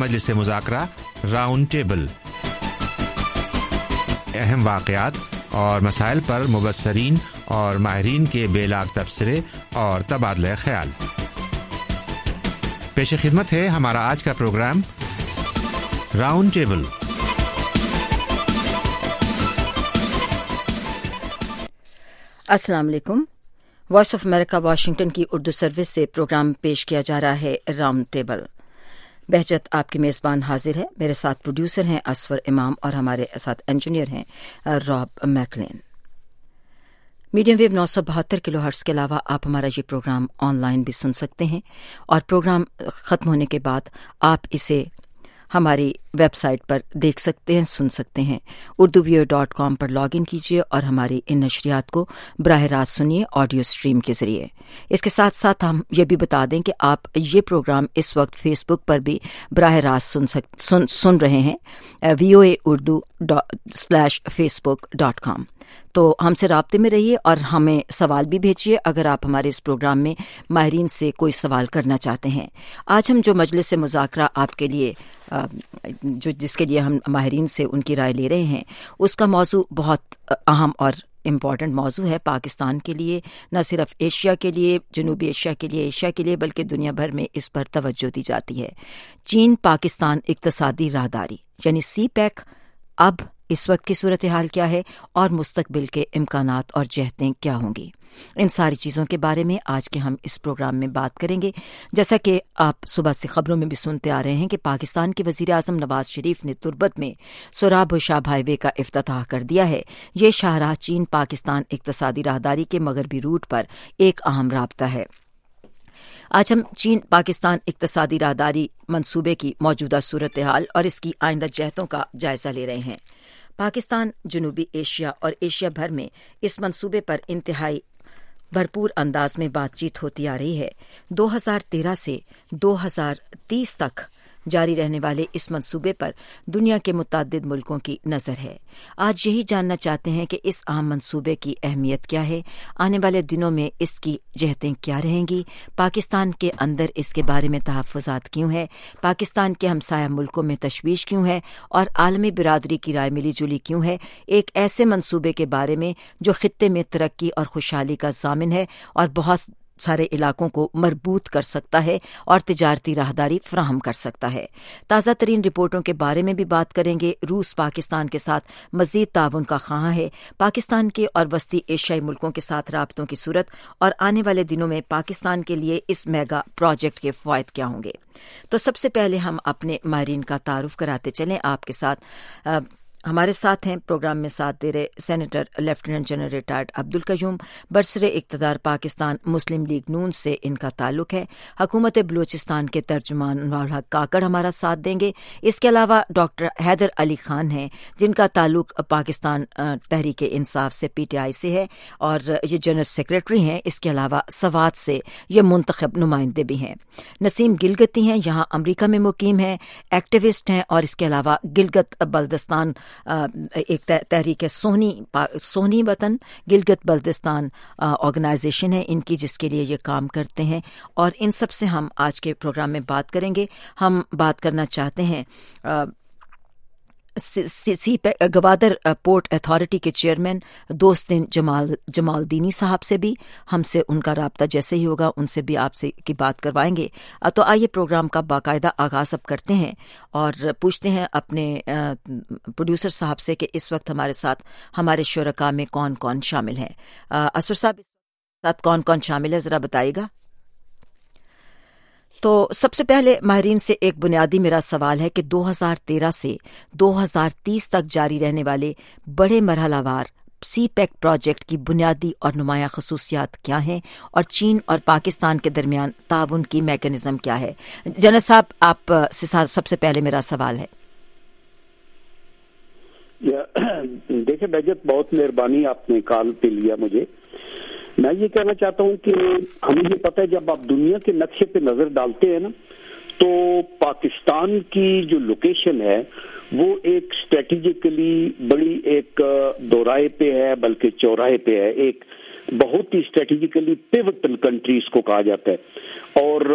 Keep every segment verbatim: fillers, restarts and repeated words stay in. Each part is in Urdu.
مجلس مذاکرہ راؤنڈ ٹیبل، اہم واقعات اور مسائل پر مبصرین اور ماہرین کے بے لاگ تبصرے اور تبادلہ خیال۔ پیش خدمت ہے ہمارا آج کا پروگرام راؤنڈ ٹیبل۔ السلام علیکم۔ وائس آف امریکہ واشنگٹن کی اردو سروس سے پروگرام پیش کیا جا رہا ہے راؤنڈ ٹیبل۔ بہجت آپ کی میزبان حاضر ہے۔ میرے ساتھ پروڈیوسر ہیں اسفر امام اور ہمارے ساتھ انجینئر ہیں راب میکلین۔ میڈیم ویو نو سو بہتر کلو ہرٹز کے علاوہ آپ ہمارا یہ پروگرام آن لائن بھی سن سکتے ہیں، اور پروگرام ختم ہونے کے بعد آپ اسے ہماری ویب سائٹ پر دیکھ سکتے ہیں، سن سکتے ہیں۔ اردو ویو ڈاٹ کام پر لاگ ان کیجیے اور ہماری ان نشریات کو براہ راست سنیے آڈیو اسٹریم کے ذریعے۔ اس کے ساتھ ساتھ ہم یہ بھی بتا دیں کہ آپ یہ پروگرام اس وقت فیس بک پر بھی براہ راست سن, سک, سن, سن رہے ہیں، V O A Urdu slash Facebook dot com. تو ہم سے رابطے میں رہیے اور ہمیں سوال بھی بھیجیے اگر آپ ہمارے اس پروگرام میں ماہرین سے کوئی سوال کرنا چاہتے ہیں۔ آج ہم جو مجلس مذاکرہ آپ کے لیے جو جس کے لیے ہم ماہرین سے ان کی رائے لے رہے ہیں، اس کا موضوع بہت اہم اور امپورٹنٹ موضوع ہے پاکستان کے لیے، نہ صرف ایشیا کے لیے، جنوبی ایشیا کے لیے، ایشیا کے لیے، بلکہ دنیا بھر میں اس پر توجہ دی جاتی ہے۔ چین پاکستان اقتصادی راہداری یعنی سی پیک اب اس وقت کی صورتحال کیا ہے اور مستقبل کے امکانات اور جہتیں کیا ہوں گی، ان ساری چیزوں کے بارے میں آج کے ہم اس پروگرام میں بات کریں گے۔ جیسا کہ آپ صبح سے خبروں میں بھی سنتے آ رہے ہیں کہ پاکستان کے وزیر اعظم نواز شریف نے تربت میں سوراب ہوشاب ہائی وے کا افتتاح کر دیا ہے۔ یہ شاہراہ چین پاکستان اقتصادی راہداری کے مغربی روٹ پر ایک اہم رابطہ ہے۔ آج ہم چین پاکستان اقتصادی راہداری منصوبے کی موجودہ صورتحال اور اس کی آئندہ جہتوں کا جائزہ لے رہے ہیں۔ پاکستان جنوبی ایشیا اور ایشیا بھر میں اس منصوبے پر انتہائی بھرپور انداز میں بات چیت ہوتی آ رہی ہے۔ دو ہزار تیرہ سے دو ہزار تیس تک جاری رہنے والے اس منصوبے پر دنیا کے متعدد ملکوں کی نظر ہے۔ آج یہی جاننا چاہتے ہیں کہ اس اہم منصوبے کی اہمیت کیا ہے، آنے والے دنوں میں اس کی جہتیں کیا رہیں گی، پاکستان کے اندر اس کے بارے میں تحفظات کیوں ہے، پاکستان کے ہمسایہ ملکوں میں تشویش کیوں ہے، اور عالمی برادری کی رائے ملی جلی کیوں ہے، ایک ایسے منصوبے کے بارے میں جو خطے میں ترقی اور خوشحالی کا ضامن ہے اور بہت سارے علاقوں کو مربوط کر سکتا ہے اور تجارتی راہداری فراہم کر سکتا ہے۔ تازہ ترین رپورٹوں کے بارے میں بھی بات کریں گے۔ روس پاکستان کے ساتھ مزید تعاون کا خواہاں ہے۔ پاکستان کے اور وسطی ایشیائی ملکوں کے ساتھ رابطوں کی صورت اور آنے والے دنوں میں پاکستان کے لیے اس میگا پروجیکٹ کے فوائد کیا ہوں گے۔ تو سب سے پہلے ہم اپنے ماہرین کا تعارف کراتے چلیں آپ کے ساتھ۔ آ, ہمارے ساتھ ہیں پروگرام میں ساتھ دے رہے senator lieutenant general retired Abdul Qayyum, برسر اقتدار پاکستان مسلم لیگ نون سے ان کا تعلق ہے۔ حکومت بلوچستان کے ترجمان انوار الحق کاکڑ ہمارا ساتھ دیں گے۔ اس کے علاوہ ڈاکٹر حیدر علی خان ہیں جن کا تعلق پاکستان تحریک انصاف سے پی ٹی آئی سے ہے اور یہ جنرل سیکرٹری ہیں۔ اس کے علاوہ سوات سے یہ منتخب نمائندے بھی ہیں۔ نسیم گلگتی ہیں، یہاں امریکہ میں مقیم ہیں، ایکٹیوسٹ ہیں، اور اس کے علاوہ گلگت بلتستان ایک تحریک سونی سونی وطن گلگت بلتستان آرگنائزیشن ہے ان کی، جس کے لیے یہ کام کرتے ہیں، اور ان سب سے ہم آج کے پروگرام میں بات کریں گے۔ ہم بات کرنا چاہتے ہیں سی گوادر پورٹ اتھارٹی کے چیئرمین دوست دن جمال جمال دینی صاحب سے بھی، ہم سے ان کا رابطہ جیسے ہی ہوگا ان سے بھی آپ سے کی بات کروائیں گے۔ تو آئیے پروگرام کا باقاعدہ آغاز اب کرتے ہیں اور پوچھتے ہیں اپنے پروڈیوسر صاحب سے کہ اس وقت ہمارے ساتھ ہمارے شرکاء میں کون کون شامل ہیں۔ اسفر صاحب اس ساتھ کون کون شامل ہے ذرا بتائیے گا۔ تو سب سے پہلے ماہرین سے ایک بنیادی میرا سوال ہے کہ دو ہزار تیرہ سے دو ہزار تیس تک جاری رہنے والے بڑے مرحلہ وار سی پیک پروجیکٹ کی بنیادی اور نمایاں خصوصیات کیا ہیں اور چین اور پاکستان کے درمیان تعاون کی میکانزم کیا ہے؟ جنرل صاحب آپ سے سب سے پہلے میرا سوال ہے۔ دیکھیں بہجت، بہت مہربانی، آپ نے کال پہ لیا مجھے۔ میں یہ کہنا چاہتا ہوں کہ ہمیں یہ پتہ ہے جب آپ دنیا کے نقشے پہ نظر ڈالتے ہیں نا تو پاکستان کی جو لوکیشن ہے وہ ایک اسٹریٹجیکلی بڑی ایک دوراہے پہ ہے، بلکہ چوراہے پہ ہے، ایک بہت ہی اسٹریٹجیکلی پیوٹل کنٹری اس کو کہا جاتا ہے. اور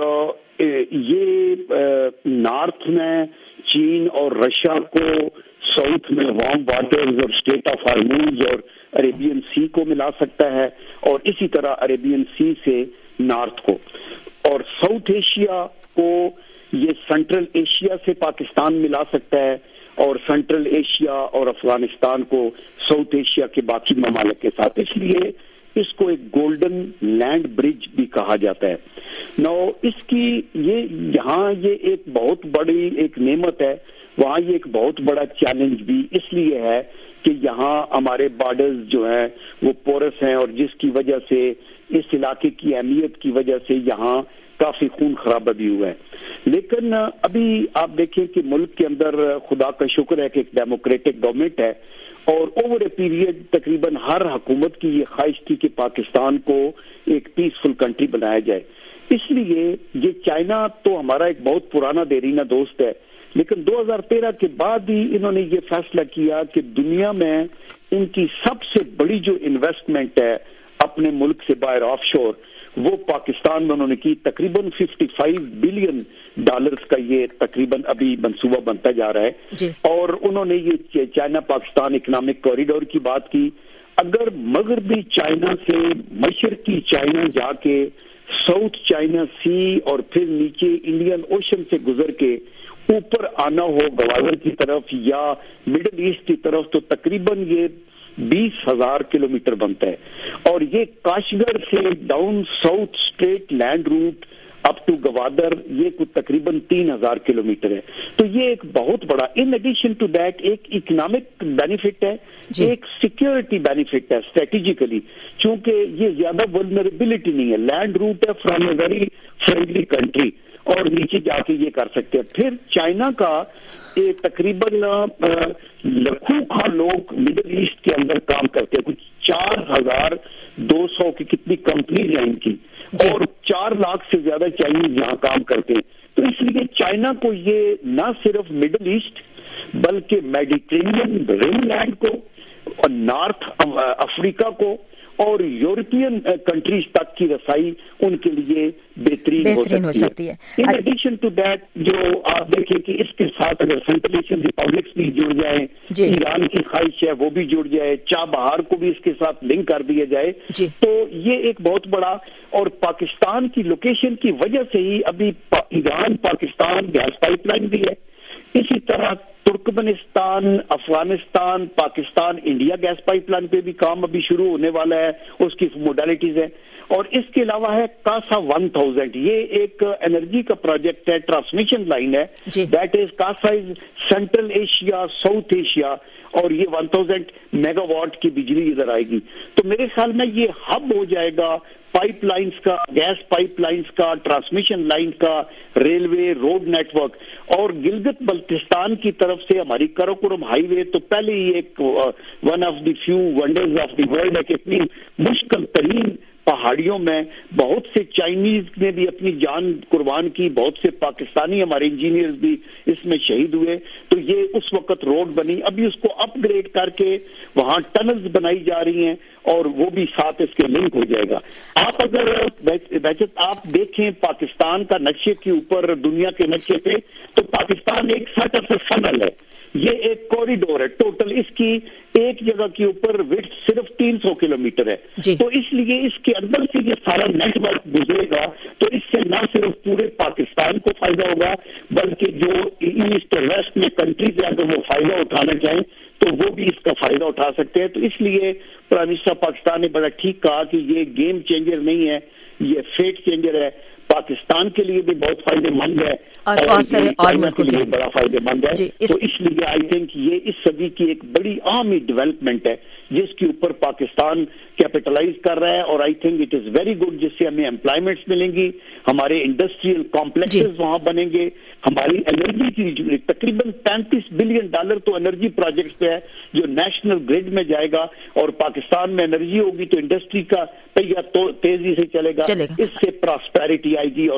یہ نارتھ میں چین اور رشیا کو، ساؤتھ میں وارم واٹرز اور اسٹیٹ آف ہارمونز اور عربین سی کو ملا سکتا ہے، اور اسی طرح عربین سی سے نارتھ کو، اور ساؤتھ ایشیا کو یہ سینٹرل ایشیا سے پاکستان ملا سکتا ہے، اور سینٹرل ایشیا اور افغانستان کو ساؤتھ ایشیا کے باقی ممالک کے ساتھ. اس لیے اس کو ایک گولڈن لینڈ برج بھی کہا جاتا ہے. نو اس کی یہ یہاں یہ ایک بہت بڑی ایک نعمت ہے، وہاں یہ ایک بہت بڑا چیلنج بھی اس لیے ہے کہ یہاں ہمارے بارڈرز جو ہیں وہ پورس ہیں، اور جس کی وجہ سے اس علاقے کی اہمیت کی وجہ سے یہاں کافی خون خرابہ بھی ہوا ہے. لیکن ابھی آپ دیکھیں کہ ملک کے اندر خدا کا شکر ہے کہ ایک ڈیموکریٹک گورنمنٹ ہے، اور اوور اے پیریڈ تقریباً ہر حکومت کی یہ خواہش تھی کہ پاکستان کو ایک پیسفل کنٹری بنایا جائے. اس لیے یہ چائنا تو ہمارا ایک بہت پرانا دیرینہ دوست ہے، لیکن دو ہزار تیرہ کے بعد ہی انہوں نے یہ فیصلہ کیا کہ دنیا میں ان کی سب سے بڑی جو انویسٹمنٹ ہے اپنے ملک سے باہر آف شور، وہ پاکستان میں انہوں نے کی. تقریباً پچپن بلین ڈالرز کا یہ تقریباً ابھی منصوبہ بنتا جا رہا ہے جی. اور انہوں نے یہ چائنا پاکستان اکنامک کوریڈور کی بات کی. اگر مغربی چائنا سے مشرقی چائنا جا کے ساؤتھ چائنا سی اور پھر نیچے انڈین اوشن سے گزر کے اوپر آنا ہو گوادر کی طرف یا مڈل ایسٹ کی طرف، تو تقریباً یہ بیس ہزار کلو میٹر بنتا ہے. اور یہ کاشگر سے down south straight land route up to Gwadar یہ کچھ تقریباً تین ہزار کلو میٹر ہے. تو یہ ایک بہت بڑا، ان ایڈیشن ٹو دیٹ ایک اکنامک بینیفٹ ہے جی. ایک سیکیورٹی بینیفٹ ہے اسٹریٹجیکلی، چونکہ یہ زیادہ ولنریبلٹی نہیں ہے، لینڈ روٹ ہے from a very friendly country, اور نیچے جا کے یہ کر سکتے ہیں. پھر چائنا کا تقریباً لاکھوں کا لوگ مڈل ایسٹ کے اندر کام کرتے ہیں، کچھ چار ہزار دو سو کی کتنی کمپنیز ہیں ان کی، اور چار لاکھ سے زیادہ چائنیز یہاں کام کرتے ہیں. تو اس لیے چائنا کو یہ نہ صرف مڈل ایسٹ بلکہ میڈیٹرینین ریم لینڈ کو اور نارتھ افریقہ کو اور یورپین کنٹریز تک کی رسائی ان کے لیے بہترین ہو سکتی ہے. ان ایڈیشن ٹو دیٹ جو آپ دیکھیں کہ اس کے ساتھ اگر سینٹرل ایشین ریپبلکس بھی جڑ جائیں جی. ایران کی خواہش ہے وہ بھی جڑ جائے، چابہار کو بھی اس کے ساتھ لنک کر دیا جائے جی. تو یہ ایک بہت بڑا، اور پاکستان کی لوکیشن کی وجہ سے ہی ابھی Iran Pakistan gas pipeline بھی ہے، اسی طرح Turkmenistan, Afghanistan, Pakistan India gas pipeline پہ بھی کام ابھی شروع ہونے والا ہے، اس کی موڈیلٹیز ہے. اور اس کے علاوہ ہے کاسا ون تھاؤزینڈ، یہ ایک انرجی کا پروجیکٹ ہے، ٹرانسمیشن لائن ہے، that is CASA is Central Asia South Asia, اور یہ ون تھاؤزینڈ میگا واٹ کی بجلی ادھر آئے گی. تو میرے خیال میں یہ ہب ہو جائے گا پائپ لائنز کا، گیس پائپ لائنز کا، ٹرانسمیشن لائن کا، ریلوے روڈ نیٹ ورک. اور گلگت بلتستان کی طرف سے ہماری کراکورم ہائی وے تو پہلے ہی ایک one of the few wonders of the world ہے کہ اتنی مشکل ترین پہاڑیوں میں بہت سے چائنیز نے بھی اپنی جان قربان کی، بہت سے پاکستانی ہمارے انجینئرز بھی اس میں شہید ہوئے. تو یہ اس وقت روڈ بنی، ابھی اس کو اپ گریڈ کر کے وہاں ٹنلز بنائی جا رہی ہیں، اور وہ بھی ساتھ اس کے لنک ہو جائے گا. آپ اگر بچت آپ دیکھیں پاکستان کا نقشے کے اوپر، دنیا کے نقشے پہ، تو پاکستان ایک سٹ آف فنل ہے، یہ ایک کوریڈور ہے ٹوٹل. اس کی ایک جگہ کے اوپر وڈتھ صرف تین سو کلو میٹر ہے جی. تو اس لیے اس کے اندر سے یہ سارا نیٹ ورک گزرے گا، تو اس سے نہ صرف پورے پاکستان کو فائدہ ہوگا بلکہ جو ایسٹ اور ویسٹ میں کنٹریز ہیں اگر وہ فائدہ اٹھانا چاہیں تو وہ بھی اس کا فائدہ اٹھا سکتے ہیں. تو اس لیے پرائم منسٹر پاکستان نے بڑا ٹھیک کہا کہ یہ گیم چینجر نہیں ہے، یہ فیٹ چینجر ہے. پاکستان کے لیے بھی بہت فائدے مند ہے اور چائنا کے لیے بڑا فائدے مند ہے. تو اس لیے آئی تھنک یہ اس صدی کی ایک بڑی اہم ڈیولپمنٹ ہے جس کے اوپر پاکستان کیپٹلائز کر رہا ہے. اور I think it is very good, جس سے ہمیں امپلائمنٹس ملیں گی، ہمارے انڈسٹریل کمپلیکسز وہاں بنیں گے، ہماری انرجی کی تقریباً پینتیس بلین ڈالر تو انرجی پروجیکٹس پہ ہے جو نیشنل گریڈ میں جائے گا. اور پاکستان میں انرجی ہوگی تو انڈسٹری کا پہیا تو تیزی سے چلے گا, چلے گا. اس سے پراسپیرٹی آئے گی اور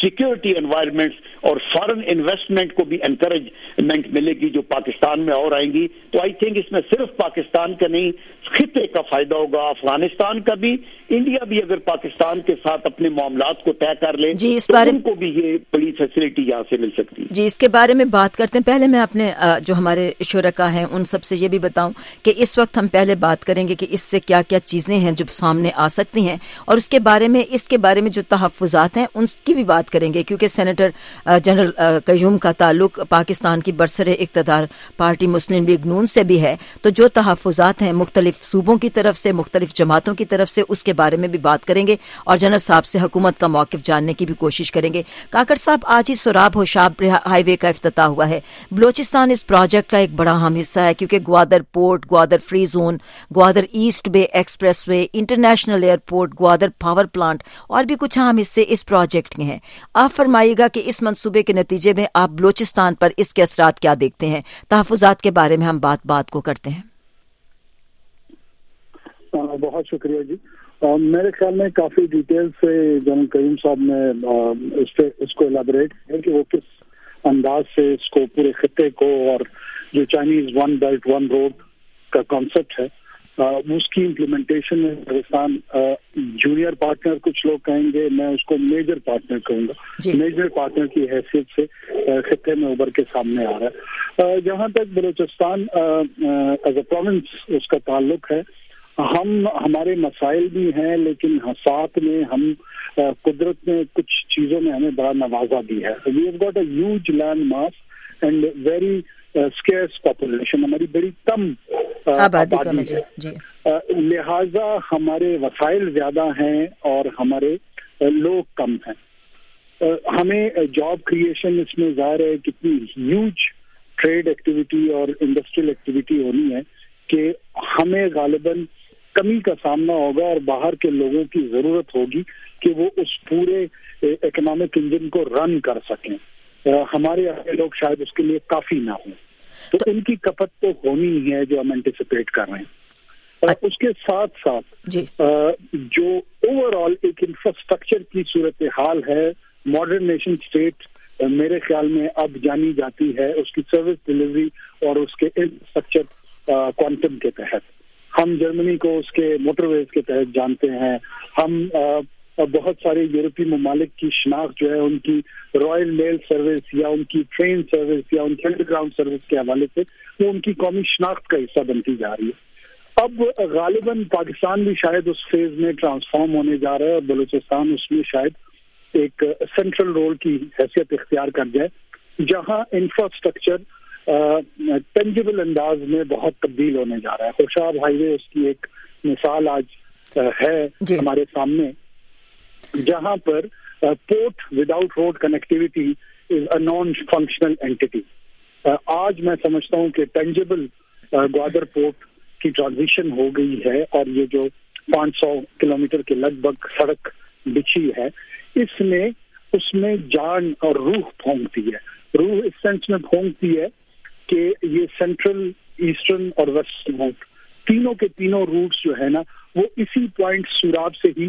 सिक्योरिटी एनवायरनमेंट्स और फॉरेन इन्वेस्टमेंट को भी एनकरेजमेंट मिलेगी जो पाकिस्तान में और आएंगी। तो आई थिंक इसमें सिर्फ पाकिस्तान का नहीं, खिते का फायदा होगा, अफगानिस्तान का भी, इंडिया भी अगर पाकिस्तान के साथ अपने मामलात को तय कर ले जी, इस तो बारे उनको भी ये बड़ी फैसिलिटी यहाँ से मिल सकती है। जी, इसके बारे में बात करते हैं। पहले मैं अपने जो हमारे शुरका हैं उन सबसे ये भी बताऊं कि इस वक्त हम पहले बात करेंगे कि इससे क्या क्या चीजें हैं जो सामने आ सकती हैं, और उसके बारे में इसके बारे में जो तहफ़्फ़ुज़ात हैं उनकी भी बात करेंगे, क्योंकि सेनेटर जनरल कयूम का ताल्लुक पाकिस्तान की बरसरे इक़्तिदार पार्टी मुस्लिम लीग नून से भी है। तो जो तहफ़्फ़ुज़ात हैं मुख्तलिफ सूबों की तरफ से, मुख्तलिफ जमातों की तरफ से, उसके बारे में भी बात करेंगे और जनरल साहब से हुकूमत का मौक़िफ़ जानने की भी कोशिश करेंगे। काकड़ साहब, आज ही सोराब होशाब हाईवे का इफ्तिताह हुआ है। बलोचिस्तान इस प्रोजेक्ट का एक बड़ा अहम हिस्सा है, क्योंकि Gwadar port, Gwadar free zone, Gwadar East Bay expressway, international airport, Gwadar power plant और भी कुछ अहम हिस्से इस प्रोजेक्ट के हैं। आप फरमाइएगा कि इस मंसूबे के नतीजे में आप बलोचिस्तान पर इसके असरात क्या देखते हैं? तहफ़्फ़ुज़ात के बारे में हम बात बात को करते हैं। बहुत शुक्रिया जी। Uh, मेरे ख्याल में काफ़ी डिटेल से जनरल करीम साहब ने इस पे इसको एलाबरेट किया कि वो किस अंदाज से इसको पूरे खिते को और जो Chinese one belt one road का कॉन्सेप्ट है uh, उसकी इम्प्लीमेंटेशन में पाकिस्तान जूनियर पार्टनर, कुछ लोग कहेंगे, मैं उसको मेजर पार्टनर कहूँगा, मेजर पार्टनर की हैसियत से uh, खिते में उभर के सामने आ रहा है। uh, जहाँ तक बलूचिस्तान एज अ प्रोविंस उसका ताल्लुक है, हम हमारे मसाइल भी हैं, लेकिन साथ में हम कुदरत ने कुछ चीज़ों में हमें बड़ा नवाजा भी है। We have got a huge land mass and very scarce population, हमारी बड़ी कम आबादी है, लिहाजा हमारे वसाइल ज़्यादा हैं और हमारे लोग कम हैं। हमें जॉब क्रिएशन इसमें ज़ाहिर है कितनी ह्यूज ट्रेड एक्टिविटी और इंडस्ट्रियल एक्टिविटी होनी है कि हमें गालिबन कमी का सामना होगा और बाहर के लोगों की जरूरत होगी कि वो उस पूरे इकोनॉमिक इंजन को रन कर सकें। हमारे अपने लोग शायद उसके लिए काफी ना हो, तो, तो उनकी खपत तो होनी ही है जो हम एंटिसिपेट कर रहे हैं। उसके साथ साथ जो ओवरऑल एक इंफ्रास्ट्रक्चर की सूरत हाल है, मॉडर्न नेशन स्टेट मेरे ख्याल में अब जानी जाती है उसकी सर्विस डिलीवरी और उसके इंफ्रास्ट्रक्चर क्वांटम के तहत। हम जर्मनी को उसके मोटरवेज के तहत जानते हैं, हम आ, बहुत सारे यूरोपीय ममालिक की शनाख्त जो है उनकी रॉयल मेल सर्विस या उनकी ट्रेन सर्विस या उनकी अंडरग्राउंड सर्विस के हवाले से वो उनकी कौमी शनाख्त का हिस्सा बनती जा रही है। अब गालिबन पाकिस्तान भी शायद उस फेज में ट्रांसफॉर्म होने जा रहा है और बलूचिस्तान उसमें शायद एक सेंट्रल रोल की हैसियत इख्तियार कर जाए, जहां इंफ्रास्ट्रक्चर टेंजिबल अंदाज में बहुत तब्दील होने जा रहा है। होशाब हाईवे उसकी एक मिसाल आज uh, है हमारे सामने, जहां पर port without road connectivity is a non functional entity. आज मैं समझता हूं कि टेंजिबल ग्वादर पोर्ट की ट्रांजिशन हो गई है और ये जो पाँच सौ किलोमीटर के लगभग सड़क बिछी है, इसमें उसमें जान और रूह फूंकती है। रूह इस सेंस में फूंकती है कि ये सेंट्रल, ईस्टर्न और वेस्टर्न रूट, तीनों के तीनों रूट्स जो है ना वो इसी पॉइंट सुराब से ही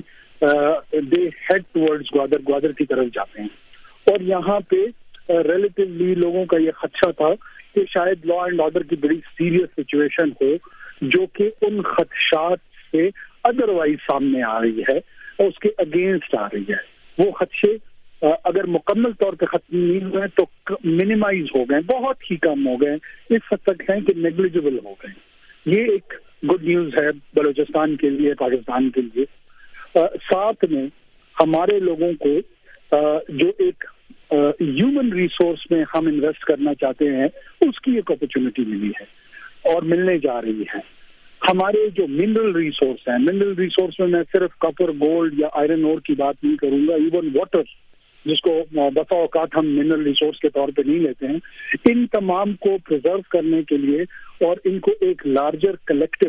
they head towards Gwadar Gwadar की तरफ जाते हैं। और यहाँ पे रिलेटिवली uh, लोगों का ये खदशा था कि शायद लॉ एंड ऑर्डर की बड़ी सीरियस सिचुएशन हो, जो कि उन खदशात से अदरवाइज सामने आ रही है और उसके अगेंस्ट आ रही है। वो खदशे अगर मुकम्मल तौर पे खत्म नहीं हुए तो मिनिमाइज हो गए, बहुत ही कम हो गए, इस हद तक हैं कि नेग्लिजिबल हो गए। ये एक गुड न्यूज है बलूचिस्तान के लिए, पाकिस्तान के लिए। आ, साथ में हमारे लोगों को आ, जो एक ह्यूमन रिसोर्स में हम इन्वेस्ट करना चाहते हैं उसकी एक अपॉर्चुनिटी मिली है और मिलने जा रही है। हमारे जो मिनरल रिसोर्स हैं, मिनरल रिसोर्स में मैं सिर्फ कॉपर, गोल्ड या आयरन ओर की बात नहीं करूंगा, इवन वाटर जिसको बसा औकात हम मिनरल रिसोर्स के तौर पे नहीं लेते हैं, इन तमाम को प्रिजर्व करने के लिए और इनको एक लार्जर कलेक्टिव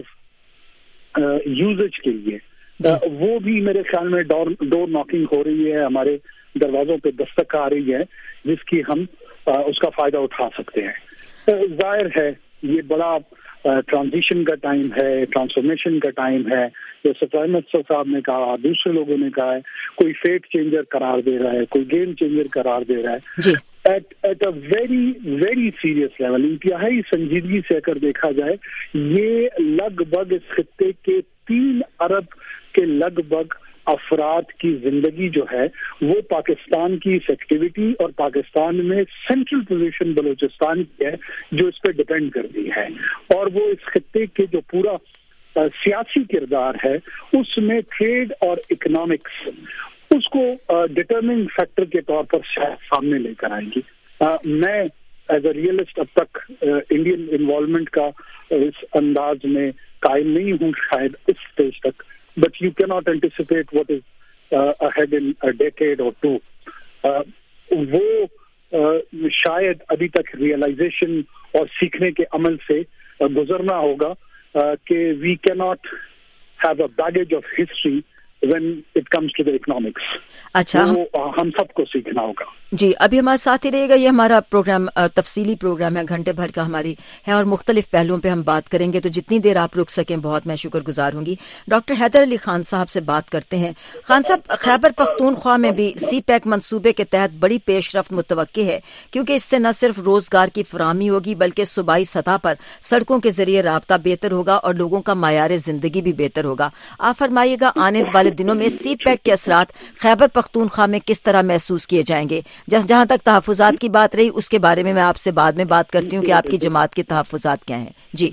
यूजेज के लिए uh, वो भी मेरे ख्याल में डोर डोर नॉकिंग हो रही है, हमारे दरवाजों पे दस्तक आ रही है, जिसकी हम uh, उसका फायदा उठा सकते हैं। uh, जाहिर है یہ بڑا ٹرانزیشن کا ٹائم ہے, ٹرانسفارمیشن کا ٹائم ہے, جیسے پرائم منسٹر صاحب نے کہا, دوسرے لوگوں نے کہا ہے, کوئی فیٹ چینجر قرار دے رہا ہے, کوئی گیم چینجر قرار دے رہا ہے جی at at a very very serious level, انتہائی سنجیدگی سے اگر دیکھا جائے, یہ لگ بھگ اس خطے کے تین ارب کے لگ بھگ افراد کی زندگی جو ہے وہ پاکستان کی اس ایکٹیویٹی اور پاکستان میں سینٹرل پوزیشن بلوچستان کی ہے جو اس پہ ڈپینڈ کرتی ہے, اور وہ اس خطے کے جو پورا سیاسی کردار ہے اس میں ٹریڈ اور اکنامکس اس کو ڈٹرمنگ فیکٹر کے طور پر شاید سامنے لے کر آئیں گی. میں ایز اے ریئلسٹ اب تک انڈین انوالومنٹ کا اس انداز میں قائم نہیں ہوں شاید اس اسٹیج تک, but you cannot anticipate what is uh, ahead in a decade or two. Uh, وہ uh, شاید ابھی تک ریئلائزیشن اور سیکھنے کے عمل سے uh, گزرنا ہوگا uh, کہ we cannot have a baggage of history when it comes to the economics. اچھا, وہ ہم سب کو سیکھنا ہوگا. جی ابھی ہمارے ساتھ ہی رہے گا. یہ ہمارا پروگرام تفصیلی پروگرام ہے, گھنٹے بھر کا ہماری ہے اور مختلف پہلوؤں پہ ہم بات کریں گے, تو جتنی دیر آپ رک سکیں بہت میں شکر گزار ہوں گی. ڈاکٹر حیدر علی خان صاحب سے بات کرتے ہیں. خان صاحب, خیبر پختونخوا میں بھی سی پیک منصوبے کے تحت بڑی پیش رفت متوقع ہے, کیونکہ اس سے نہ صرف روزگار کی فراہمی ہوگی بلکہ صوبائی سطح پر سڑکوں کے ذریعے رابطہ بہتر ہوگا اور لوگوں کا معیار زندگی بھی بہتر ہوگا. آپ فرمائیے گا آنے والے دنوں میں سی پیک کے اثرات خیبر پختونخوا میں کس طرح محسوس کیے جائیں گے؟ جہاں تک تحفظات کی بات رہی اس کے بارے میں میں آپ سے بعد میں بات کرتی ہوں کہ آپ کی جماعت کے تحفظات کیا ہیں. جی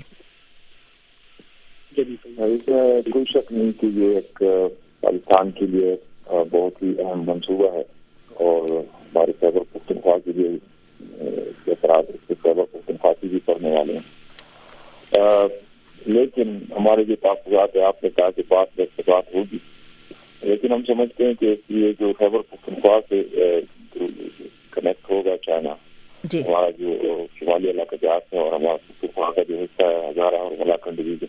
کوئی شک نہیں کہ یہ ایک پاکستان کے لیے بہت ہی اہم منصوبہ ہے اور ہمارے خیبر پختونخوا کے لیے اثرات خیبر پختونخوا کی بھی پڑنے والے ہیں. لیکن ہمارے جو تحفظات ہیں, آپ نے کہا کہ بات میں بات ہوگی, لیکن ہم سمجھتے ہیں کہ یہ جو خیبر پختونخوا سے کنیکٹ ہوگا چائنا, جی ہمارا جو شمالی علاقہ جات ہے اور ہمارا پختونخوا کا جو حصہ ہے ہزارہ اور ملاکنڈ ڈویژن,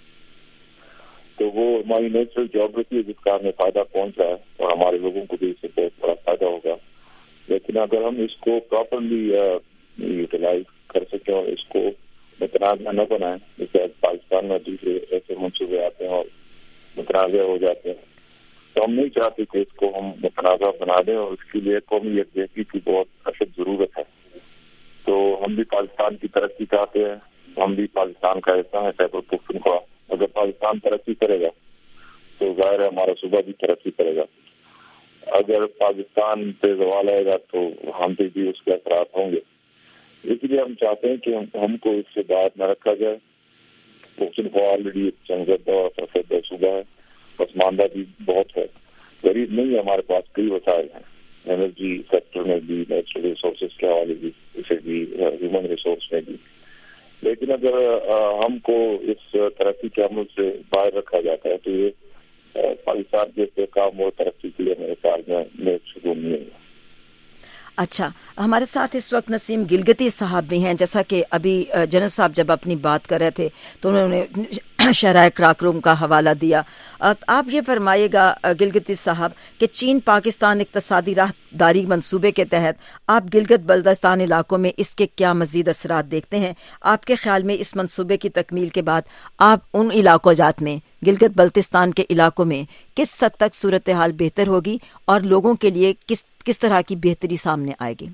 تو وہ ہماری نیچرل جیوگرافی ہے جس کا ہمیں فائدہ پہنچ رہا ہے اور ہمارے لوگوں کو بھی اس سے بہت بڑا فائدہ ہوگا. لیکن اگر ہم اس کو پراپرلی یوٹیلائز کر سکیں اور اس کو متنازع نہ بنائیں, جیسے پاکستان میں دوسرے ایسے منصوبے آتے ہیں اور متنازع ہو جاتے ہیں, تو ہم نہیں چاہتے کہ اس کو ہم متنازع بنا دیں, اور اس کے لیے قومی یکجہتی کی بہت اشد ضرورت ہے. تو ہم بھی پاکستان کی ترقی چاہتے ہیں, ہم بھی پاکستان کا حصہ ہے خیبر پختونخوا. اگر پاکستان ترقی کرے گا تو ظاہر ہے ہمارا صوبہ بھی ترقی کرے گا. اگر پاکستان پہ زوال آئے گا تو ہم پہ بھی اس کے اثرات ہوں گے. اس لیے ہم چاہتے ہیں کہ ہم کو اس سے باہر نہ رکھا جائے. پختونخوا آلریڈی ایک جنگزدہ اور سرفردہ صوبہ ہے, پسماندہ بھی بہت ہے, غریب نہیں ہے, ہمارے پاس کئی وسائل ہیں, انرجی سیکٹر میں بھی, نیچرل ریسورسز کے حوالے بھی اسے بھی, ہیومن ریسورس میں بھی. لیکن اگر ہم کو اس ترقی کے عمل سے باہر رکھا جاتا ہے تو یہ پاکستان جیسے کام اور ترقی کے لیے میرے خیال میں شروع نہیں ہے. اچھا, ہمارے ساتھ اس وقت نسیم گلگتی صاحب بھی ہیں. جیسا کہ ابھی جنرل صاحب جب اپنی بات کر رہے تھے تو انہوں نے شرائع کراکروم کا حوالہ دیا. آپ یہ فرمائیے گا گلگتی صاحب کہ چین پاکستان اقتصادی راہداری منصوبے کے تحت آپ گلگت بلتستان علاقوں میں اس کے کیا مزید اثرات دیکھتے ہیں؟ آپ کے خیال میں اس منصوبے کی تکمیل کے بعد آپ ان علاقوں جات میں, گلگت بلتستان کے علاقوں میں کس حد تک صورتحال بہتر ہوگی اور لوگوں کے لیے کس کس طرح کی بہتری سامنے آئے گی؟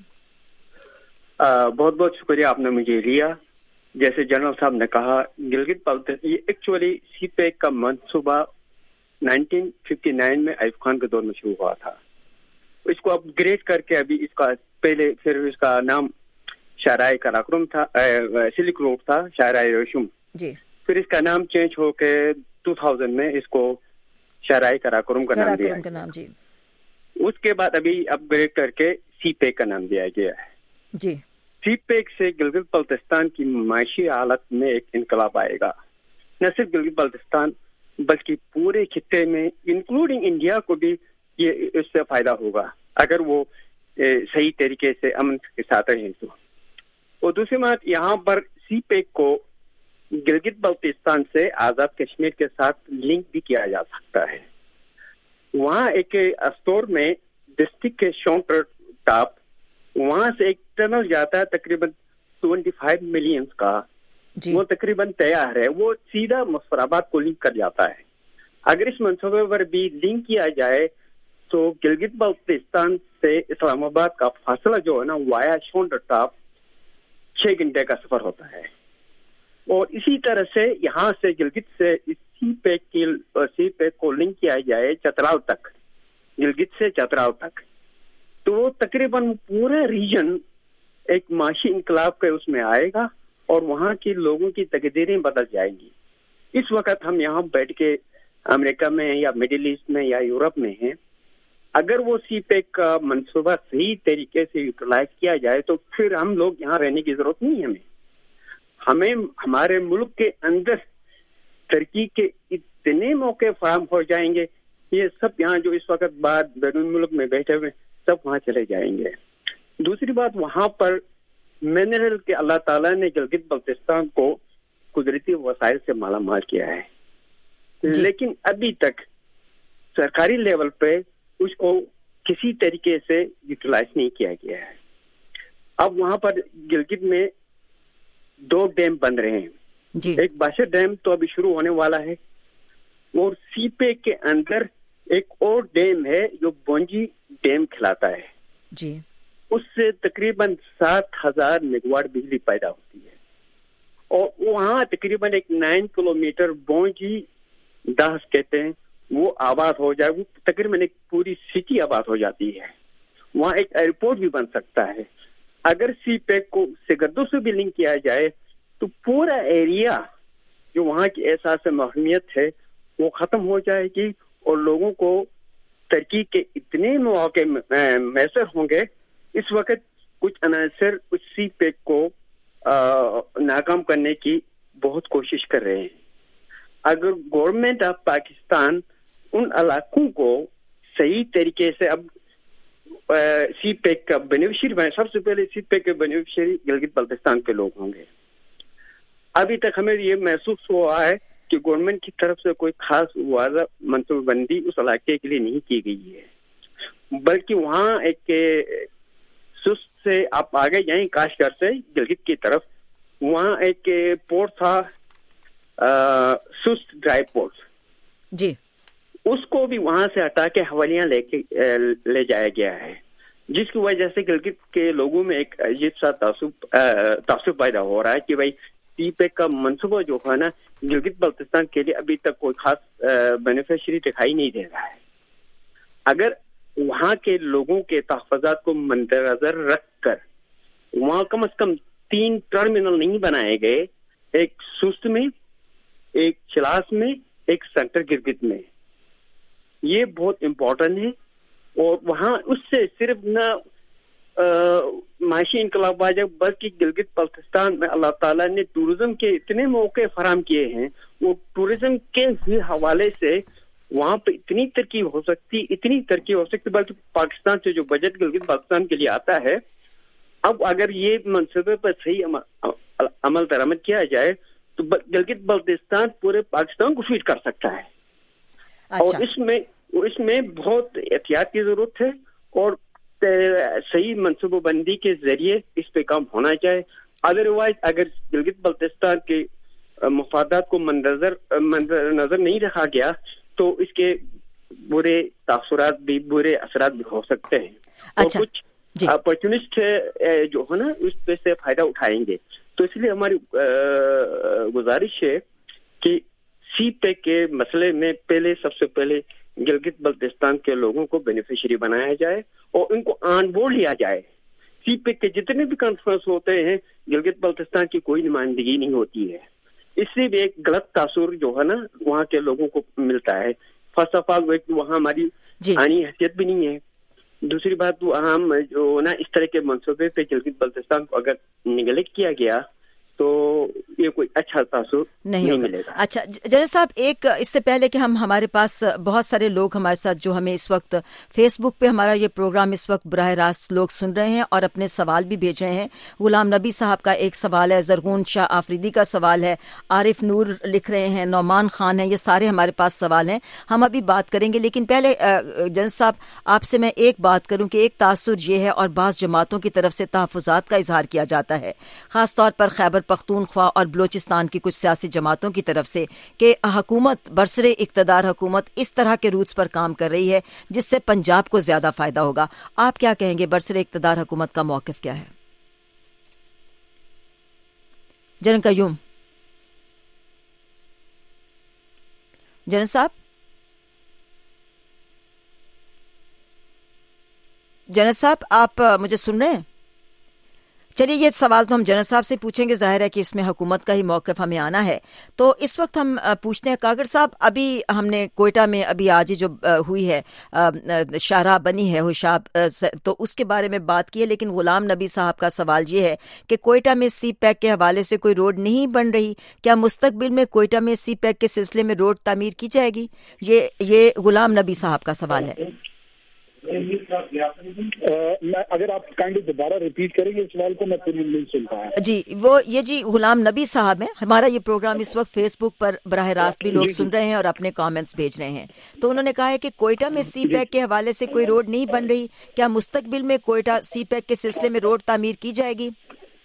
بہت بہت شکریہ آپ نے مجھے لیا. جیسے جنرل صاحب نے کہا, گلگت بلتستان یہ ایکچولی سی پیک کا منصوبہ نائنٹین ففٹی نائن میں ایوب خان کے دور میں شروع ہوا تھا. اس کو اپ گریڈ کر کے ابھی اس کا پہلے پھر اس کا نام شاہراہ کراکرم تھا, سلک روڈ تھا, شاہراہ ریشم جی. پھر اس کا نام چینج ہو کے ٹو تھاؤزینڈ میں اس کو شاہراہ کراکرم کا نام دیا نام جی. اس کے بعد ابھی اپ گریڈ کر کے سی پیک کا نام دیا گیا ہے جی. سی پیک سے گلگت بلتستان کی معاشی حالت میں ایک انقلاب آئے گا. نہ صرف گلگت بلتستان بلکہ پورے خطے میں انکلوڈنگ انڈیا کو بھی یہ اس سے فائدہ ہوگا اگر وہ صحیح طریقے سے امن کے ساتھ رہیں تو. اور دوسری بات, یہاں پر سی پیک کو گلگت بلتستان سے آزاد کشمیر کے ساتھ لنک بھی کیا جا سکتا ہے. وہاں ایک استور میں ڈسٹرکٹ کے شونٹر ٹاپ, وہاں سے ایک ٹنل جاتا ہے تقریباً ٹوینٹی فائیو ملینز کا, वो तकरीबन तैयार है, वो सीधा मुजफ्फराबाद को लिंक कर जाता है। अगर इस मंसूबे पर भी लिंक किया जाए तो गिलगित बल्तिस्तान से इस्लामाबाद का फासला जो है ना वाया शोल्डर टॉप छह घंटे का सफर होता है। और इसी तरह से यहाँ से गिलगित से सी पैक की सी पैक को लिंक किया जाए चतराव तक, गिलगित से चतराव तक, तो तकरीबन पूरा रीजन एक माशी इनकलाब के उसमें आएगा और वहाँ के लोगों की तकदीरें बदल जाएंगी। इस वक्त हम यहाँ बैठ के अमेरिका में या मिडिल ईस्ट में या यूरोप में हैं, अगर वो सी पैक का मंसूबा सही तरीके से यूटिलाइज किया जाए तो फिर हम लोग यहाँ रहने की जरूरत नहीं है। हमें हमें हमारे मुल्क के अंदर तरक्की के इतने मौके फराहम हो जाएंगे, ये सब यहाँ जो इस वक्त बाद बैरून मुल्क में बैठे हुए सब वहाँ चले जाएंगे। दूसरी बात, वहाँ पर मिनरल के अल्लाह ताला ने गिलगित बल्तिस्तान को कुदरती वसाइल से माला माल किया है, लेकिन अभी तक सरकारी लेवल पे उसको किसी तरीके से यूटिलाइज नहीं किया गया है। अब वहाँ पर गिलगित में दो डैम बन रहे हैं जी। एक बाशर डैम तो अभी शुरू होने वाला है और सी पैक के अंदर एक और डैम है जो बोंजी डैम खिलाता है जी। उससे तकरीबन सात हजार मेगावाट बिजली पैदा होती है और वहाँ तकरीबन एक नाइन किलोमीटर बोंजी दास कहते हैं वो आबाद हो जाए, वो तकरीबन एक पूरी सिटी आबाद हो जाती है। वहाँ एक एयरपोर्ट भी बन सकता है। अगर सी पैक को सिगर्दो से भी लिंक किया जाए तो पूरा एरिया जो वहाँ की एहसास महरूमियत है वो खत्म हो जाएगी और लोगों को तरक्की के इतने मौके मैसर होंगे। इस वक्त कुछ अनासर उस सी पैक को नाकाम करने की बहुत कोशिश कर रहे हैं। अगर गवर्नमेंट ऑफ पाकिस्तान उन इलाकों को सही तरीके से अब सी पैक का बेनिफिशियरी बने, सबसे पहले सी पैक के बेनिफिशियरी गिलगित बल्तिस्तान के लोग होंगे। अभी तक हमें ये महसूस हुआ है कि गवर्नमेंट की तरफ से कोई खास वाज़ा मनसूबबंदी उस इलाके के लिए नहीं की गई है, बल्कि वहाँ एक सुस्त से आप आगे जाएं काशगर से गिलगित की तरफ, वहाँ एक पोर्ट था आ, सुस्त ड्राई पोर्ट जी, उसको भी वहां से हटा के हवालियां लेके ले जाया गया है, जिसकी वजह से गिलगित के लोगों में एक अजीब सा तासुब तासुब पैदा हो रहा है कि भाई सी पैक का मंसूबा जो है ना गिलगित बल्तिस्तान के लिए अभी तक कोई खास बेनिफिशियरी दिखाई नहीं दे रहा है। अगर वहाँ के लोगों के तहफ़्फ़ुज़ात को मद्देनज़र रख कर वहाँ कम से कम तीन टर्मिनल नहीं बनाए गए, एक सुस्त में, एक चिलास में, एक सेंटर गिलगित में, ये बहुत इम्पोर्टेंट है। और वहाँ उससे सिर्फ न माशी इनकलाब आ जाए बल्कि गिलगित बल्तिस्तान में अल्लाह ताला ने टूरिज्म के इतने मौके फराम किए हैं, वो टूरिज्म के ही हवाले से वहाँ पे इतनी तरक्की हो सकती इतनी तरक्की हो सकती बल्कि पाकिस्तान से जो बजट गिलगित बल्तिस्तान के लिए आता है, अब अगर ये मंसूबे पर सही अमल दरामद किया जाए तो गिलगित बल्तिस्तान पूरे पाकिस्तान को फीड कर सकता है। अच्छा। और इसमें इसमें बहुत एहतियात की जरूरत है और सही मंसूबाबंदी के जरिए इस पे काम होना चाहिए। अदरवाइज अगर गिलगित बल्तिस्तान के मफादात को मंदर नजर नहीं रखा गया तो इसके बुरे तासुरात भी, बुरे असरात भी हो सकते हैं। अच्छा। और कुछ अपॉर्चुनिस्ट जो है ना उस पे से फायदा उठाएंगे। तो इसलिए हमारी गुजारिश है कि सी पैक के मसले में पहले सबसे पहले गिलगित बल्तिस्तान के लोगों को बेनिफिशियरी बनाया जाए और उनको ऑन बोर्ड लिया जाए। सी पैक के जितने भी कॉन्फ्रेंस होते हैं गिलगित बल्तिस्तान की कोई नुमाइंदगी नहीं होती है, इससे भी एक गलत तासुर जो है ना वहाँ के लोगों को मिलता है। फर्स्ट ऑफ ऑल वहाँ हमारी आनी हैसियत भी नहीं है। दूसरी बात हम जो ना इस तरह के मंसूबे पे गिलगित बल्तिस्तान को अगर निगलेक्ट किया गया तो ये कोई अच्छा तासुर नहीं, नहीं मिलेगा। अच्छा जनरल साहब, एक इससे पहले कि हम हमारे पास बहुत सारे लोग हमारे साथ जो हमें इस वक्त फेसबुक पे हमारा ये प्रोग्राम इस वक्त बराह रास्त लोग सुन रहे हैं और अपने सवाल भी भेज रहे हैं। गुलाम नबी साहब का एक सवाल है, जरगून शाह आफरीदी का सवाल है, आरिफ नूर लिख रहे हैं, नौमान खान है, ये सारे हमारे पास सवाल हैं। हम अभी बात करेंगे, लेकिन पहले जनरल साहब आपसे मैं एक बात करूँ कि एक तासुर ये है और बाज़ जमातों की तरफ से तहफ़्फ़ुज़ात का इजहार किया जाता है, ख़ास तौर पर खैबर پختونخوا اور بلوچستان کی کچھ سیاسی جماعتوں کی طرف سے کہ حکومت برسر اقتدار حکومت اس طرح کے روٹس پر کام کر رہی ہے جس سے پنجاب کو زیادہ فائدہ ہوگا. آپ کیا کہیں گے؟ برسر اقتدار حکومت کا موقف کیا ہے؟ جنرل قیوم جنرل صاحب جنرل صاحب آپ مجھے سن رہے ہیں؟ چلیے یہ سوال تو ہم جنرل صاحب سے پوچھیں گے، ظاہر ہے کہ اس میں حکومت کا ہی موقف ہمیں آنا ہے. تو اس وقت ہم پوچھتے ہیں کاغر صاحب، ابھی ہم نے کوئٹہ میں ابھی آج ہی جو ہوئی ہے شاہراہ بنی ہے ہوشاب، تو اس کے بارے میں بات کی ہے، لیکن غلام نبی صاحب کا سوال یہ ہے کہ کوئٹہ میں سی پیک کے حوالے سے کوئی روڈ نہیں بن رہی، کیا مستقبل میں کوئٹہ میں سی پیک کے سلسلے میں روڈ تعمیر کی جائے گی؟ یہ یہ غلام نبی صاحب کا سوال ہے. میں اگر آپ کائنڈلی دوبارہ ریپیٹ کریں گے اس سوال کو، میں پوری نہیں سن پایا. جی وہ یہ جی غلام نبی صاحب ہیں، ہمارا یہ پروگرام اس وقت فیس بک پر براہ راست بھی لوگ سن رہے ہیں اور اپنے کامنٹس بھیج رہے ہیں. تو انہوں نے کہا ہے کہ کوئٹہ میں سی پیک کے حوالے سے کوئی روڈ نہیں بن رہی، کیا مستقبل میں کوئٹہ سی پیک کے سلسلے میں روڈ تعمیر کی جائے گی؟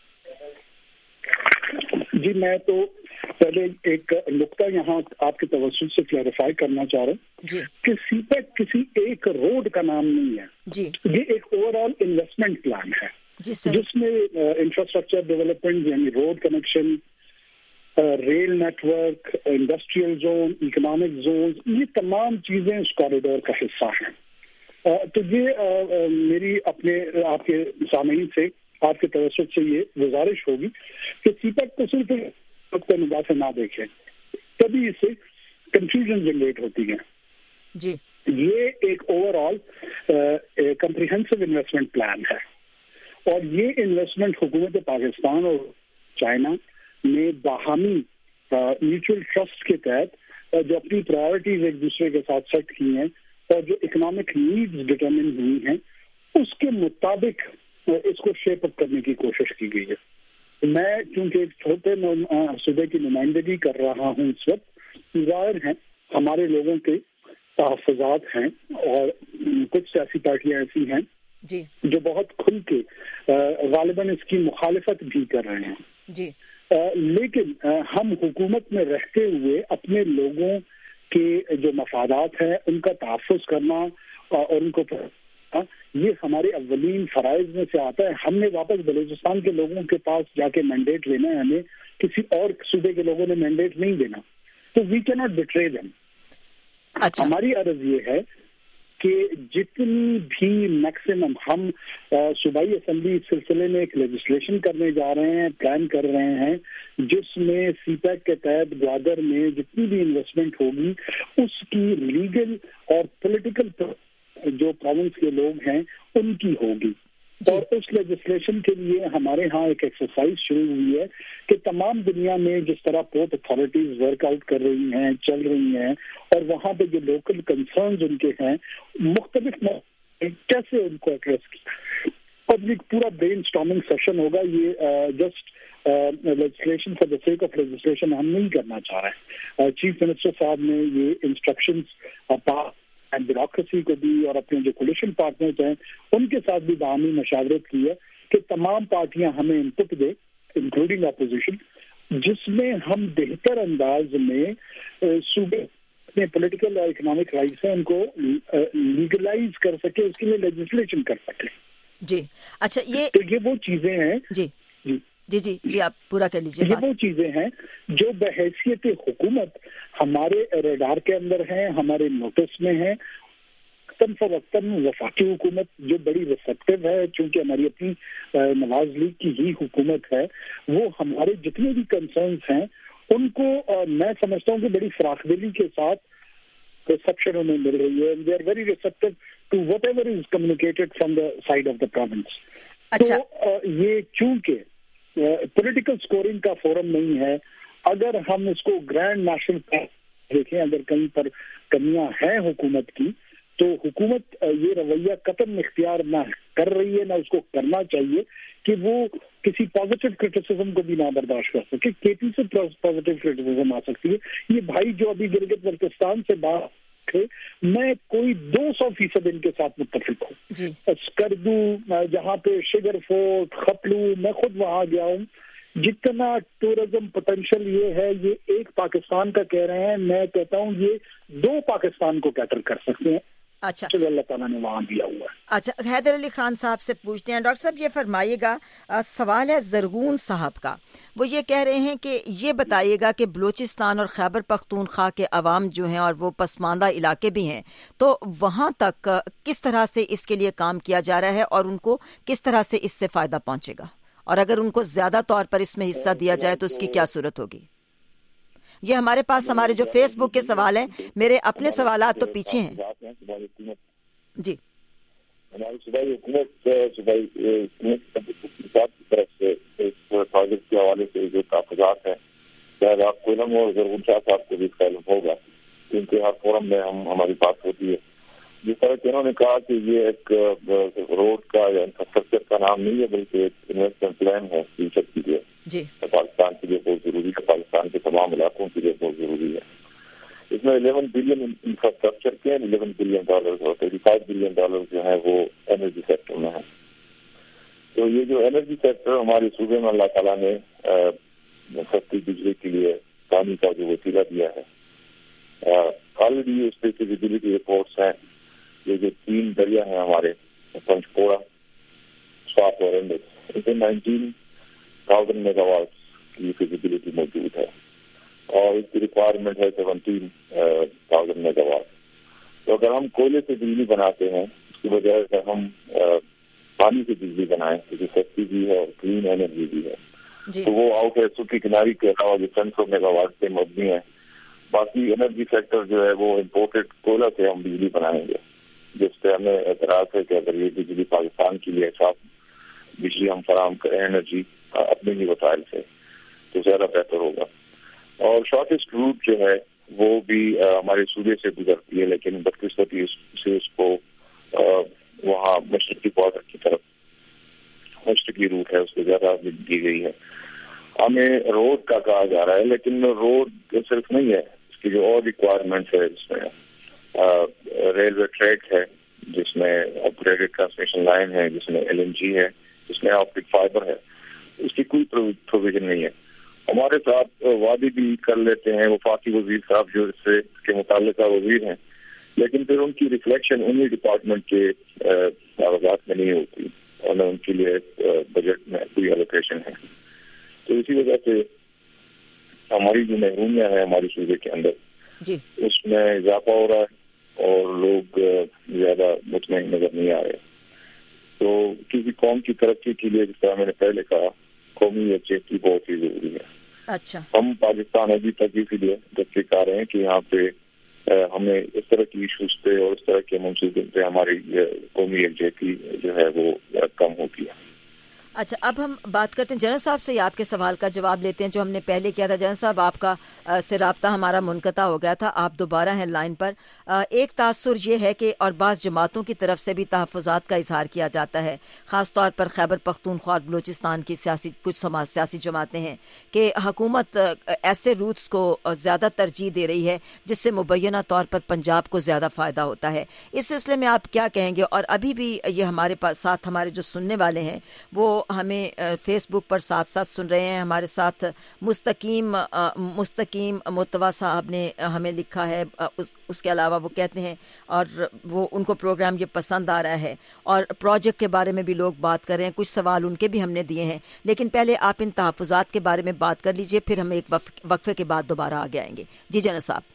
جی میں تو پہلے ایک نقطہ یہاں آپ کے توسط سے کلیریفائی کرنا چاہ رہا ہوں جی کہ سی پیک کسی ایک روڈ کا نام نہیں ہے جی، یہ ایک اوور آل انویسٹمنٹ پلان ہے جی جس میں انفراسٹرکچر ڈیولپمنٹ یعنی road connection, rail network, industrial zone, economic zone, یہ تمام چیزیں اس کوریڈور کا حصہ ہیں. تو یہ میری اپنے آپ کے سامعین سے آپ کے توسط سے یہ گزارش ہوگی کہ سی پیک کو صرف نقطۂ نگاہ سے نہ دیکھیں، تبھی اس سے کنفیوژن جنریٹ ہوتی ہے. جی یہ ایک overall comprehensive investment plan ہے، اور یہ انویسٹمنٹ حکومت پاکستان اور چائنا نے باہمی میوچل ٹرسٹ کے تحت جو اپنی پرائرٹیز ایک دوسرے کے ساتھ سیٹ کی ہیں اور جو اکنامک نیڈز ڈٹرمن ہوئی ہیں اس کے مطابق اس کو شیپ اپ کرنے کی کوشش کی گئی ہے. میں چونکہ ایک چھوٹے صوبے کی نمائندگی کر رہا ہوں اس وقت، ظاہر ہیں ہمارے لوگوں کے تحفظات ہیں اور کچھ سیاسی پارٹیاں ایسی ہیں جی جو بہت کھل کے غالباً اس کی مخالفت بھی کر رہے ہیں جی، لیکن ہم حکومت میں رہتے ہوئے اپنے لوگوں کے جو مفادات ہیں ان کا تحفظ کرنا اور ان کو یہ ہمارے اولین فرائض میں سے آتا ہے. ہم نے واپس بلوچستان کے لوگوں کے پاس جا کے مینڈیٹ لینا ہے، ہمیں کسی اور صوبے کے لوگوں نے مینڈیٹ نہیں دینا، تو وی کی ناٹ بٹرے دیم. ہماری عرض یہ ہے کہ جتنی بھی میکسیمم ہم صوبائی اسمبلی اس سلسلے میں ایک لیجسلیشن کرنے جا رہے ہیں، پلان کر رہے ہیں جس میں سی پیک کے تحت گوادر میں جتنی بھی انویسٹمنٹ ہوگی اس کی لیگل اور پولیٹیکل جو پروونس کے لوگ ہیں ان کی ہوگی. اور اس لیجسلیشن کے لیے ہمارے ہاں ایک ایکسرسائز شروع ہوئی ہے کہ تمام دنیا میں جس طرح پورٹ اتھارٹیز ورک آؤٹ کر رہی ہیں، چل رہی ہیں، اور وہاں پہ جو لوکل کنسرنز ان کے ہیں مختلف کیسے ان کو ایڈریس کیا. اور ایک پورا برین اسٹارمنگ سیشن ہوگا. یہ just legislation for the sake of legislation ہم نہیں کرنا چاہ رہے. چیف منسٹر صاحب نے یہ انسٹرکشنز بیوروکریسی کو بھی اور اپنے جو کولیشن پارٹنرز ہیں ان کے ساتھ بھی باہمی مشاورت کی ہے کہ تمام پارٹیاں ہمیں انپٹ دیں انکلوڈنگ اپوزیشن، جس میں ہم بہتر انداز میں صوبے اپنے پولیٹیکل اور اکنامک رائٹس ہیں ان کو لیگلائز کر سکے، اس کے لیے لیجسلیشن کر سکے. جی اچھا، یہ تو یہ وہ چیزیں ہیں جی جی جی جی جی آپ پورا کر لیجیے. یہ وہ چیزیں ہیں جو بحیثیت حکومت ہمارے ریڈار کے اندر ہیں، ہمارے نوٹس میں ہیں. وقتاً فوقتاً وفاقی حکومت جو بڑی ریسپٹیو ہے، چونکہ ہماری اپنی نواز لیگ کی ہی حکومت ہے، وہ ہمارے جتنے بھی کنسرنس ہیں ان کو میں سمجھتا ہوں کہ بڑی فراخ دلی کے ساتھ ریسپشن انہیں مل رہی ہے. They are very receptive to whatever is communicated from the side of the province. تو یہ چونکہ پولیٹیکل سکورنگ کا فورم نہیں ہے، اگر ہم اس کو گرینڈ نیشنل دیکھیں، اگر کہیں پر کمیاں ہیں حکومت کی تو حکومت یہ رویہ قطعاً اختیار نہ کر رہی ہے، نہ اس کو کرنا چاہیے کہ وہ کسی پازیٹیو کرٹیسزم کو بھی نہ برداشت کر سکے. کے پی سے پازیٹیو کرٹیسزم آ سکتی ہے. یہ بھائی جو ابھی گلگت بلتستان سے بات تھے، میں کوئی دو سو فیصد ان کے ساتھ متفق ہوں. اسکردو جہاں پہ شگر فورٹ، خپلو، میں خود وہاں گیا ہوں. جتنا ٹورزم پوٹینشیل یہ ہے یہ ایک پاکستان کا کہہ رہے ہیں، میں کہتا ہوں یہ دو پاکستان کو کیٹر کر سکتے ہیں. اچھا اللہ تعالیٰ نے وہاں دیا ہوا ہے. اچھا حیدر علی خان صاحب سے پوچھتے ہیں. ڈاکٹر صاحب یہ فرمائیے گا، سوال ہے زرغون صاحب کا. وہ یہ کہہ رہے ہیں کہ یہ بتائیے گا کہ بلوچستان اور خیبر پختونخوا کے عوام جو ہیں اور وہ پسماندہ علاقے بھی ہیں، تو وہاں تک کس طرح سے اس کے لیے کام کیا جا رہا ہے اور ان کو کس طرح سے اس سے فائدہ پہنچے گا، اور اگر ان کو زیادہ طور پر اس میں حصہ دیا جائے تو اس کی کیا صورت ہوگی؟ یہ ہمارے پاس ہمارے جو فیس بک کے سوال ہیں، میرے اپنے سوالات تو پیچھے ہیں. جی ہماری صوبائی حکومت صوبائی حکومت کی طرف سے اس پروجیکٹ کے حوالے سے جو تحفظات ہیں، شاید آپ کو علم اور ضرور شاہ صاحب کو بھی اس کا علم ہوگا، کیونکہ ہر فورم میں ہم ہماری بات ہوتی ہے. جس طرح کہ انہوں نے کہا کہ یہ ایک روڈ کا یا انفراسٹرکچر کا نام نہیں ہے بلکہ ایک انویسٹمنٹ پلان ہے فیوچر کے لیے. جی پاکستان کے لیے بہت ضروری ہے، پاکستان کے تمام علاقوں کے لیے بہت ضروری ہے. اس میں الیون بلین انفراسٹرکچر کے الیون بلین ڈالر اور تھرٹی فائیو بلین ڈالر جو ہے وہ انرجی سیکٹر میں ہے. تو یہ جو انرجی سیکٹر ہمارے صوبے میں اللہ تعالیٰ نے سستی بجلی کے لیے پانی کا جو وسیلہ دیا ہے، آلریڈی اس پہ فیزیبلٹی رپورٹس ہیں. یہ جو تین دریا ہیں ہمارے پنچپورا، سواپ اور انڈس، ان سے نائنٹین تھاؤزینڈ میگا واٹ کی فیزیبلٹی موجود ہے اور اس کی ریکوائرمنٹ ہے سیونٹین تھاؤزینڈ میگا واٹ. تو اگر ہم کوئلے سے بجلی بناتے ہیں اس کی بجائے اگر ہم پانی سے بجلی بنائیں جو سستی بھی ہے اور کلین انرجی بھی ہے، تو وہ آؤٹ ہے سکی کناری کے علاوہ جو چند سو میگا واٹ پہ مبنی ہے. باقی انرجی سیکٹر جو ہے وہ امپورٹڈ کوئلہ سے ہم بجلی بنائیں گے، جس پہ ہمیں اعتراض ہے کہ اگر یہ بجلی پاکستان کے لیے صاف بجلی ہم فراہم کریں انرجی اپنے ہی وسائل سے تو زیادہ بہتر ہوگا. اور شارٹیسٹ روٹ جو ہے وہ بھی ہمارے صوبے سے گزرتی ہے، لیکن بدقسمتی سے اس کو وہاں مشرقی بارڈر کی طرف مشرقی روٹ ہے اس کو زیادہ دی گئی ہے. ہمیں روڈ کا کہا جا رہا ہے، لیکن روڈ صرف نہیں ہے، اس کی جو اور ریکوائرمنٹ ہے اس میں ریلوے ٹریک ہے، جس میں اپ گریڈڈ ٹرانسمیشن لائن ہے، جس میں ایل این جی ہے، جس میں آپٹک فائبر ہے. اس کی کوئی پروویژن نہیں ہے. ہمارے ساتھ وعدے بھی کر لیتے ہیں وفاقی وزیر صاحب جو اس سے اس کے متعلقہ وزیر ہیں، لیکن پھر ان کی ریفلیکشن انہی ڈپارٹمنٹ کے کاغذات میں نہیں ہوتی اور نہ ان کے لیے بجٹ میں کوئی الوکیشن ہے. تو اسی وجہ سے ہماری جو محرومیاں ہیں ہماری صوبے کے اندر جی اس میں اضافہ ہو رہا ہے اور لوگ زیادہ مطمئن نظر نہیں آ رہے. تو کسی قوم کی ترقی کے لیے جس طرح میں نے پہلے کہا قومی یکجہتی بہت ہی ضروری ہے. اچھا ہم پاکستان ابھی تک اسی لیے دیکھ آ رہے ہیں کہ یہاں پہ ہمیں اس طرح کی ایشوز پہ اور اس طرح کے منصوبے پہ ہماری قومی یکجہتی جو ہے وہ کم ہوتی ہے. اچھا اب ہم بات کرتے ہیں جنرل صاحب سے، آپ کے سوال کا جواب لیتے ہیں جو ہم نے پہلے کیا تھا. جنرل صاحب آپ کا سے رابطہ ہمارا منقطع ہو گیا تھا، آپ دوبارہ ہیں لائن پر. ایک تاثر یہ ہے کہ اور بعض جماعتوں کی طرف سے بھی تحفظات کا اظہار کیا جاتا ہے، خاص طور پر خیبر پختونخوا اور بلوچستان کی سیاسی کچھ سیاسی جماعتیں ہیں کہ حکومت ایسے روٹس کو زیادہ ترجیح دے رہی ہے جس سے مبینہ طور پر پنجاب کو زیادہ فائدہ ہوتا ہے. اس سلسلے میں آپ کیا کہیں گے؟ اور ابھی بھی یہ ہمارے پاس ساتھ ہمارے جو سننے والے ہیں وہ ہمیں فیس بک پر ساتھ ساتھ سن رہے ہیں. ہمارے ساتھ مستقیم مستقیم متوا صاحب نے ہمیں لکھا ہے، اس, اس کے علاوہ وہ کہتے ہیں اور وہ ان کو پروگرام یہ پسند آ رہا ہے اور پروجیکٹ کے بارے میں بھی لوگ بات کر رہے ہیں. کچھ سوال ان کے بھی ہم نے دیے ہیں، لیکن پہلے آپ ان تحفظات کے بارے میں بات کر لیجئے، پھر ہم ایک وقفے کے بعد دوبارہ آگے آئیں گے. جی جنرل صاحب.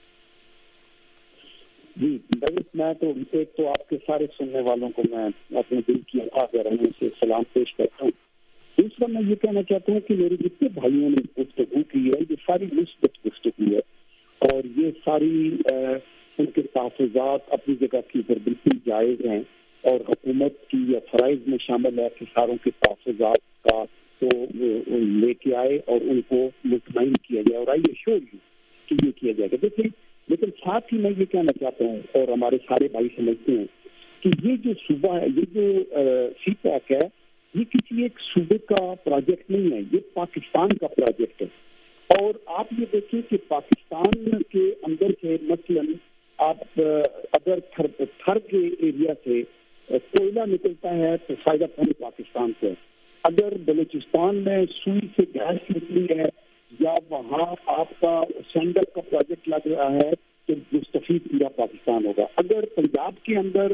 جی میں تو ایک تو آپ کے سارے سننے والوں کو میں اپنے دل کی آرزو سے سلام پیش کرتا ہوں. دوسرا میں یہ کہنا چاہتا ہوں کہ میرے جتنے بھائیوں نے گفتگو کی ہے یہ ساری مثبت گفتگو ہے اور یہ ساری ان کے تحفظات اپنی جگہ کے اوپر بالکل جائز ہیں اور حکومت کی یا فرائض میں شامل ہے کہ ساروں کے تحفظات کا تو لے کے آئے اور ان کو مطمئن کیا جائے اور آئیے شور کہ یہ کیا جائے گا. دیکھیں لیکن ساتھ ہی میں یہ کہنا چاہتا ہوں اور ہمارے سارے بھائی سمجھتے ہیں کہ یہ جو صوبہ ہے، یہ جو سی پیک ہے، یہ کسی ایک صوبے کا پروجیکٹ نہیں ہے، یہ پاکستان کا پروجیکٹ ہے. اور آپ یہ دیکھیں کہ پاکستان کے اندر سے مثلاً آپ اگر تھر کے ایریا سے کوئلہ نکلتا ہے تو فائدہ پورے پاکستان کو ہے. اگر بلوچستان میں سوئی سے گیس نکلی ہے یا وہاں آپ کا سینڈل کا پروجیکٹ لگ رہا ہے تو مستفید پورا پاکستان ہوگا. اگر پنجاب کے اندر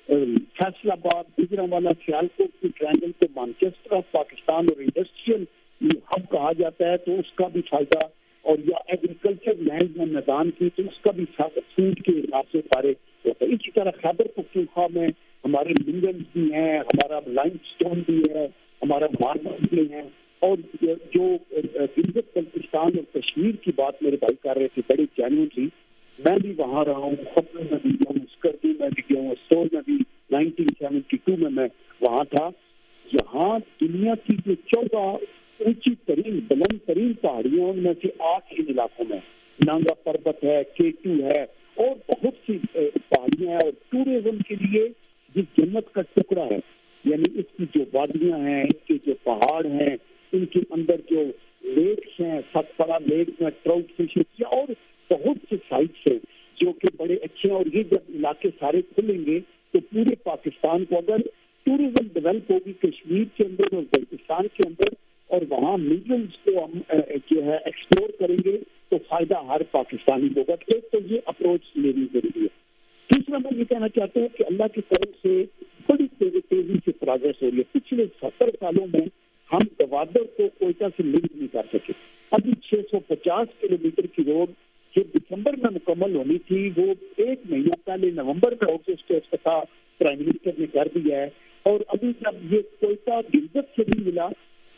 فیصل آباد، گجرانوالہ، سیالکوٹ کی ٹرائنگل کو مانچسٹر آف پاکستان اور انڈسٹریل ہب کہا جاتا ہے تو اس کا بھی فائدہ، اور یا ایگریکلچر لینڈ میں میدان کی تو اس کا بھی فائدہ فوڈ کے حساب سے سارے ہوتا ہے. اسی طرح خیبر پختونخوا میں ہمارے منرلز بھی ہیں، ہمارا لائم اسٹون بھی ہے، ہمارا ماربل بھی ہیں، اور جو گلگت بلتستان اور کشمیر کی بات میرے بھائی کر رہے تھے بڑی جینوئنلی، میں بھی وہاں رہا ہوں، خپل میں بھی گیا ہوں، اسکردو میں بھی گیا ہوں، اسٹور میں بھی نائنٹین سیونٹی ٹو میں میں وہاں تھا. یہاں دنیا کی جو چودہ اونچی ترین بلند ترین پہاڑیاں ان میں سے آٹھ ان علاقوں میں نانگا پربت ہے، کے ٹو ہے، اور بہت سی پہاڑیاں ہیں، اور ٹورزم کے لیے یہ جنت کا ٹکڑا ہے. یعنی اس کی جو وادیاں ہیں، ان کے جو پہاڑ ہیں، ان کے اندر جو لیکس ہیں، ستپڑا لیک میں ٹراؤٹ فشز اور بہت سے سائٹس ہیں جو کہ بڑے اچھے ہیں. اور یہ جب علاقے سارے کھلیں گے تو پورے پاکستان کو اگر ٹورزم ڈیولپ ہوگی کشمیر کے اندر اور بلتستان کے اندر، اور وہاں منرلز کو ہم جو ہے ایکسپلور کریں گے تو فائدہ ہر پاکستانی ہوگا. ایک تو یہ اپروچ لینی ضروری ہے. دوسرا میں یہ کہنا چاہتا ہوں کہ اللہ کی طرف سے بڑی تیزی سے پروگرس ہو رہی ہے. پچھلے ستر سالوں میں ہم گوادر کو کوئٹہ سے لنک نہیں کر سکے. ابھی چھ سو پچاس کلو میٹر کی روڈ جو دسمبر میں مکمل ہونی تھی وہ ایک مہینہ پہلے نومبر میں آگسٹ افتتاح پرائم منسٹر نے کر دیا ہے. اور ابھی جب یہ کوئٹہ گلگت سے بھی ملا،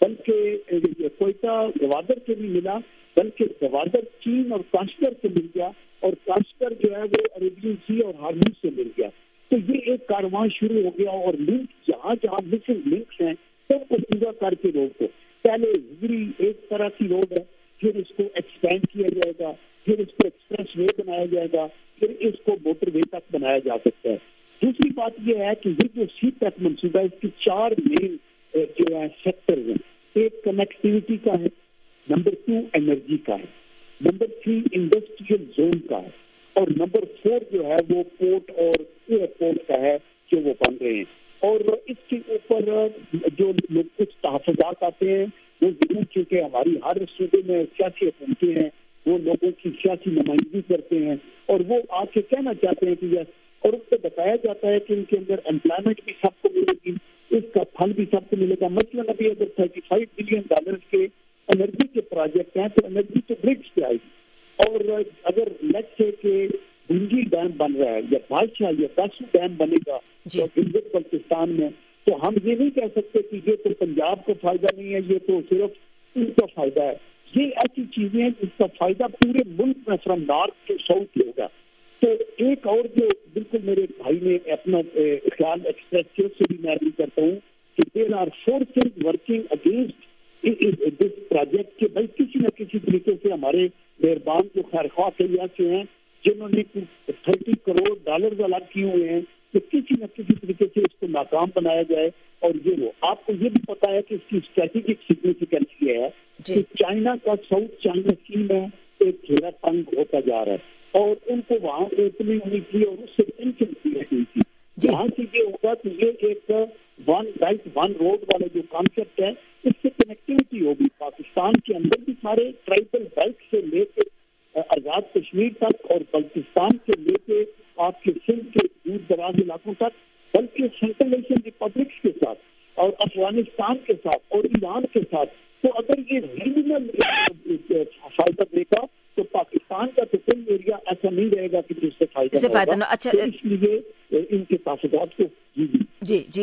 بلکہ کوئٹہ گوادر سے بھی ملا، بلکہ گوادر چین اور کاشگر سے مل گیا، اور کاشگر جو ہے وہ عربین سی اور ہارموز سے مل گیا. تو یہ ایک کارواں شروع ہو گیا، اور لنک جہاں جہاں مسنگ لنکس ہیں سب کو پورا کر کے روڈ کو، پہلے ہجری ایک طرح کی روڈ ہے، پھر اس کو ایکسپینڈ کیا جائے گا، پھر اس کو ایکسپریس وے بنایا جائے گا، پھر اس کو موٹر وے تک بنایا جا سکتا ہے. دوسری بات یہ ہے کہ یہ جو سی پیک منصوبہ ہے اس کی چار مین جو ہے سیکٹر ہیں. ایک کنیکٹیوٹی کا ہے، نمبر ٹو انرجی کا ہے، نمبر تھری انڈسٹریل زون کا ہے، اور نمبر فور جو ہے وہ پورٹ اور ایئرپورٹ کا ہے جو وہ بن رہے ہیں. اور اس کے اوپر جو لوگ کچھ تحفظات آتے ہیں وہ ضرور، چونکہ ہماری ہر صوبے میں سیاسی حکومتیں ہیں، وہ لوگوں کی سیاسی نمائندگی کرتے ہیں، اور وہ آ کے کہنا چاہتے ہیں کہ یس، اور اس سے بتایا جاتا ہے کہ ان کے اندر امپلائمنٹ بھی سب کو ملے گی، اس کا پھل بھی سب کو ملے گا. مثلاً ابھی اگر تھرٹی فائیو بلین ڈالر کے انرجی کے پروجیکٹ ہیں تو انرجی تو برکس پہ آئے گی. اور اگر لیٹ سے کہ بنگی ڈیم بن رہا ہے یا بادشاہ یا داسو ڈیم بنے گا تو گلگت بلتستان میں، تو ہم یہ نہیں کہہ سکتے کہ یہ تو پنجاب کو فائدہ نہیں ہے، یہ تو صرف ان کا فائدہ ہے. یہ ایسی چیزیں ہیں جس کا فائدہ پورے ملک میں فرام نارتھ ٹو ساؤتھ ہوگا. تو ایک اور جو بالکل میرے بھائی نے اپنا خیال ایکسپریس کیا، اس سے بھی میں بھی کرتا ہوں کہ there are forces working against this project کے بھائی کسی نہ کسی طریقے سے ہمارے مہربان جو خیر خواہ کیا سے ہیں جنہوں نے تھرٹی کروڑ ڈالر الگ کیے ہوئے ہیں کہ کسی نہ کسی طریقے سے اس کو ناکام بنایا جائے. اور یہ وہ آپ کو یہ بھی پتا ہے کہ اس کی اسٹریٹجک سگنیفیکینس یہ ہے کہ چائنا کا ساؤتھ چائنا سی میں ایک گھیرا تنگ ہوتا جا رہا ہے، اور ان کو وہاں اوپننگ ہوئی تھی اور اس سے ٹینشن کریٹ ہوئی تھی. یہاں سے یہ ہوگا کہ یہ ایک ون بیلٹ ون روڈ والا جو کانسیپٹ ہے اس سے کنیکٹیوٹی ہوگی. پاکستان کے اندر بھی سارے ٹرائبل بیلٹ سے لے کے آزاد کشمیر تک، اور بلتستان سے لے کے آپ کے سندھ کے دور دراز علاقوں تک، بلکہ سینٹرل ایشین ریپبلکس کے ساتھ اور افغانستان کے ساتھ اور ایران کے ساتھ. تو اگر یہ ریجنل فائدہ دے گا تو پاکستان کا تو کوئی ایریا ایسا نہیں رہے گا کہ جس سے فائدہ ہوگا. اچھا، اس لیے ان کے تحفظات کو جی جی جی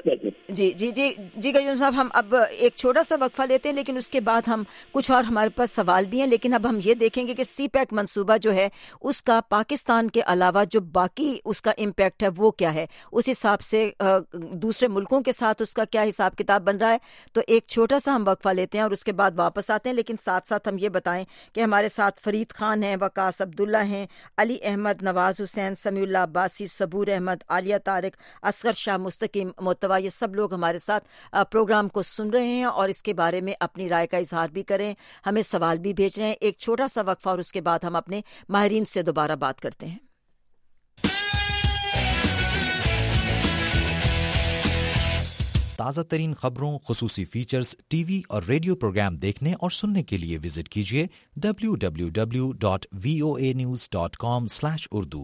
جی جی جی جی قیوم صاحب، ہم اب ایک چھوٹا سا وقفہ لیتے ہیں، لیکن اس کے بعد ہم کچھ اور ہمارے پاس سوال بھی ہیں. لیکن اب ہم یہ دیکھیں گے کہ سی پیک منصوبہ جو ہے اس کا پاکستان کے علاوہ جو باقی اس کا امپیکٹ ہے وہ کیا ہے، اس حساب سے دوسرے ملکوں کے ساتھ اس کا کیا حساب کتاب بن رہا ہے. تو ایک چھوٹا سا ہم وقفہ لیتے ہیں اور اس کے بعد واپس آتے ہیں. لیکن ساتھ ساتھ ہم یہ بتائیں کہ ہمارے ساتھ فرید خان ہیں، وقاص عبداللہ ہیں، علی احمد، نواز حسین، سمیع اللہ عباسی، صبور احمد، عالیہ طارق، اصغر شاہ مستقیم متوا، یہ سب لوگ ہمارے ساتھ پروگرام کو سن رہے ہیں اور اس کے بارے میں اپنی رائے کا اظہار بھی کریں، ہمیں سوال بھی بھیج رہے ہیں. ایک چھوٹا سا وقفہ اور اس کے بعد ہم اپنے ماہرین سے دوبارہ بات کرتے ہیں. تازہ ترین خبروں، خصوصی فیچرز، ٹی وی اور ریڈیو پروگرام دیکھنے اور سننے کے لیے وزٹ کیجیے W W W dot V O A news dot com slash Urdu.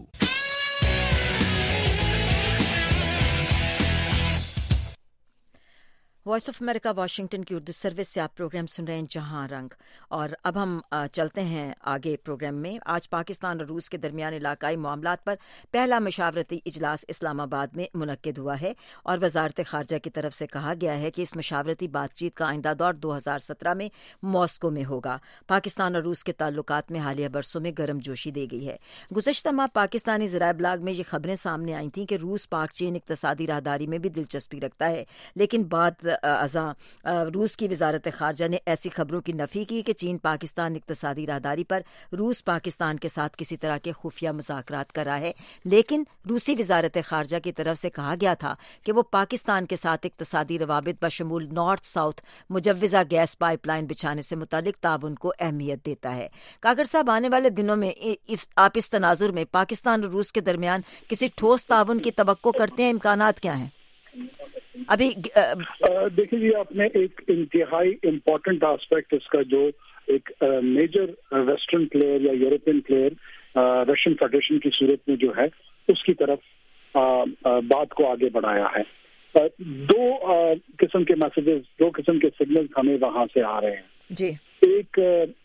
Voice of America Washington کی اردو سروس سے آپ پروگرام سن رہے ہیں جہاں رنگ، اور اب ہم چلتے ہیں آگے پروگرام میں۔ آج پاکستان اور روس کے درمیان علاقائی معاملات پر پہلا مشاورتی اجلاس اسلام آباد میں منعقد ہوا ہے، اور وزارت خارجہ کی طرف سے کہا گیا ہے کہ اس مشاورتی بات چیت کا آئندہ دور دو ہزار سترہ میں ماسکو میں ہوگا۔ پاکستان اور روس کے تعلقات میں حالیہ برسوں میں گرم جوشی دے گئی ہے۔ گزشتہ ماہ پاکستانی ذرائع ابلاغ میں یہ خبریں سامنے آئی تھیں کہ روس پاک چین اقتصادی راہداری میں بھی دلچسپی رکھتا ہے، لیکن بعد ازاں روس کی وزارت خارجہ نے ایسی خبروں کی نفی کی کہ چین پاکستان اقتصادی راہداری پر روس پاکستان کے ساتھ کسی طرح کے خفیہ مذاکرات کر رہا ہے، لیکن روسی وزارت خارجہ کی طرف سے کہا گیا تھا کہ وہ پاکستان کے ساتھ اقتصادی روابط بشمول نارتھ ساؤتھ مجوزہ گیس پائپ لائن بچھانے سے متعلق تعاون کو اہمیت دیتا ہے۔ کاگر صاحب، آنے والے دنوں میں اس آپ اس تناظر میں پاکستان اور روس کے درمیان کسی ٹھوس تعاون کی توقع کرتے ہیں؟ امکانات کیا ہیں ابھی؟ دیکھیے جی، آپ نے ایک انتہائی امپورٹنٹ آسپیکٹ اس کا، جو ایک میجر ویسٹرن پلیئر یا یورپین پلیئر رشین فیڈریشن کی صورت میں جو ہے اس کی طرف بات کو آگے بڑھایا ہے۔ دو قسم کے میسیجز، دو قسم کے سگنل ہمیں وہاں سے آ رہے ہیں جی۔ ایک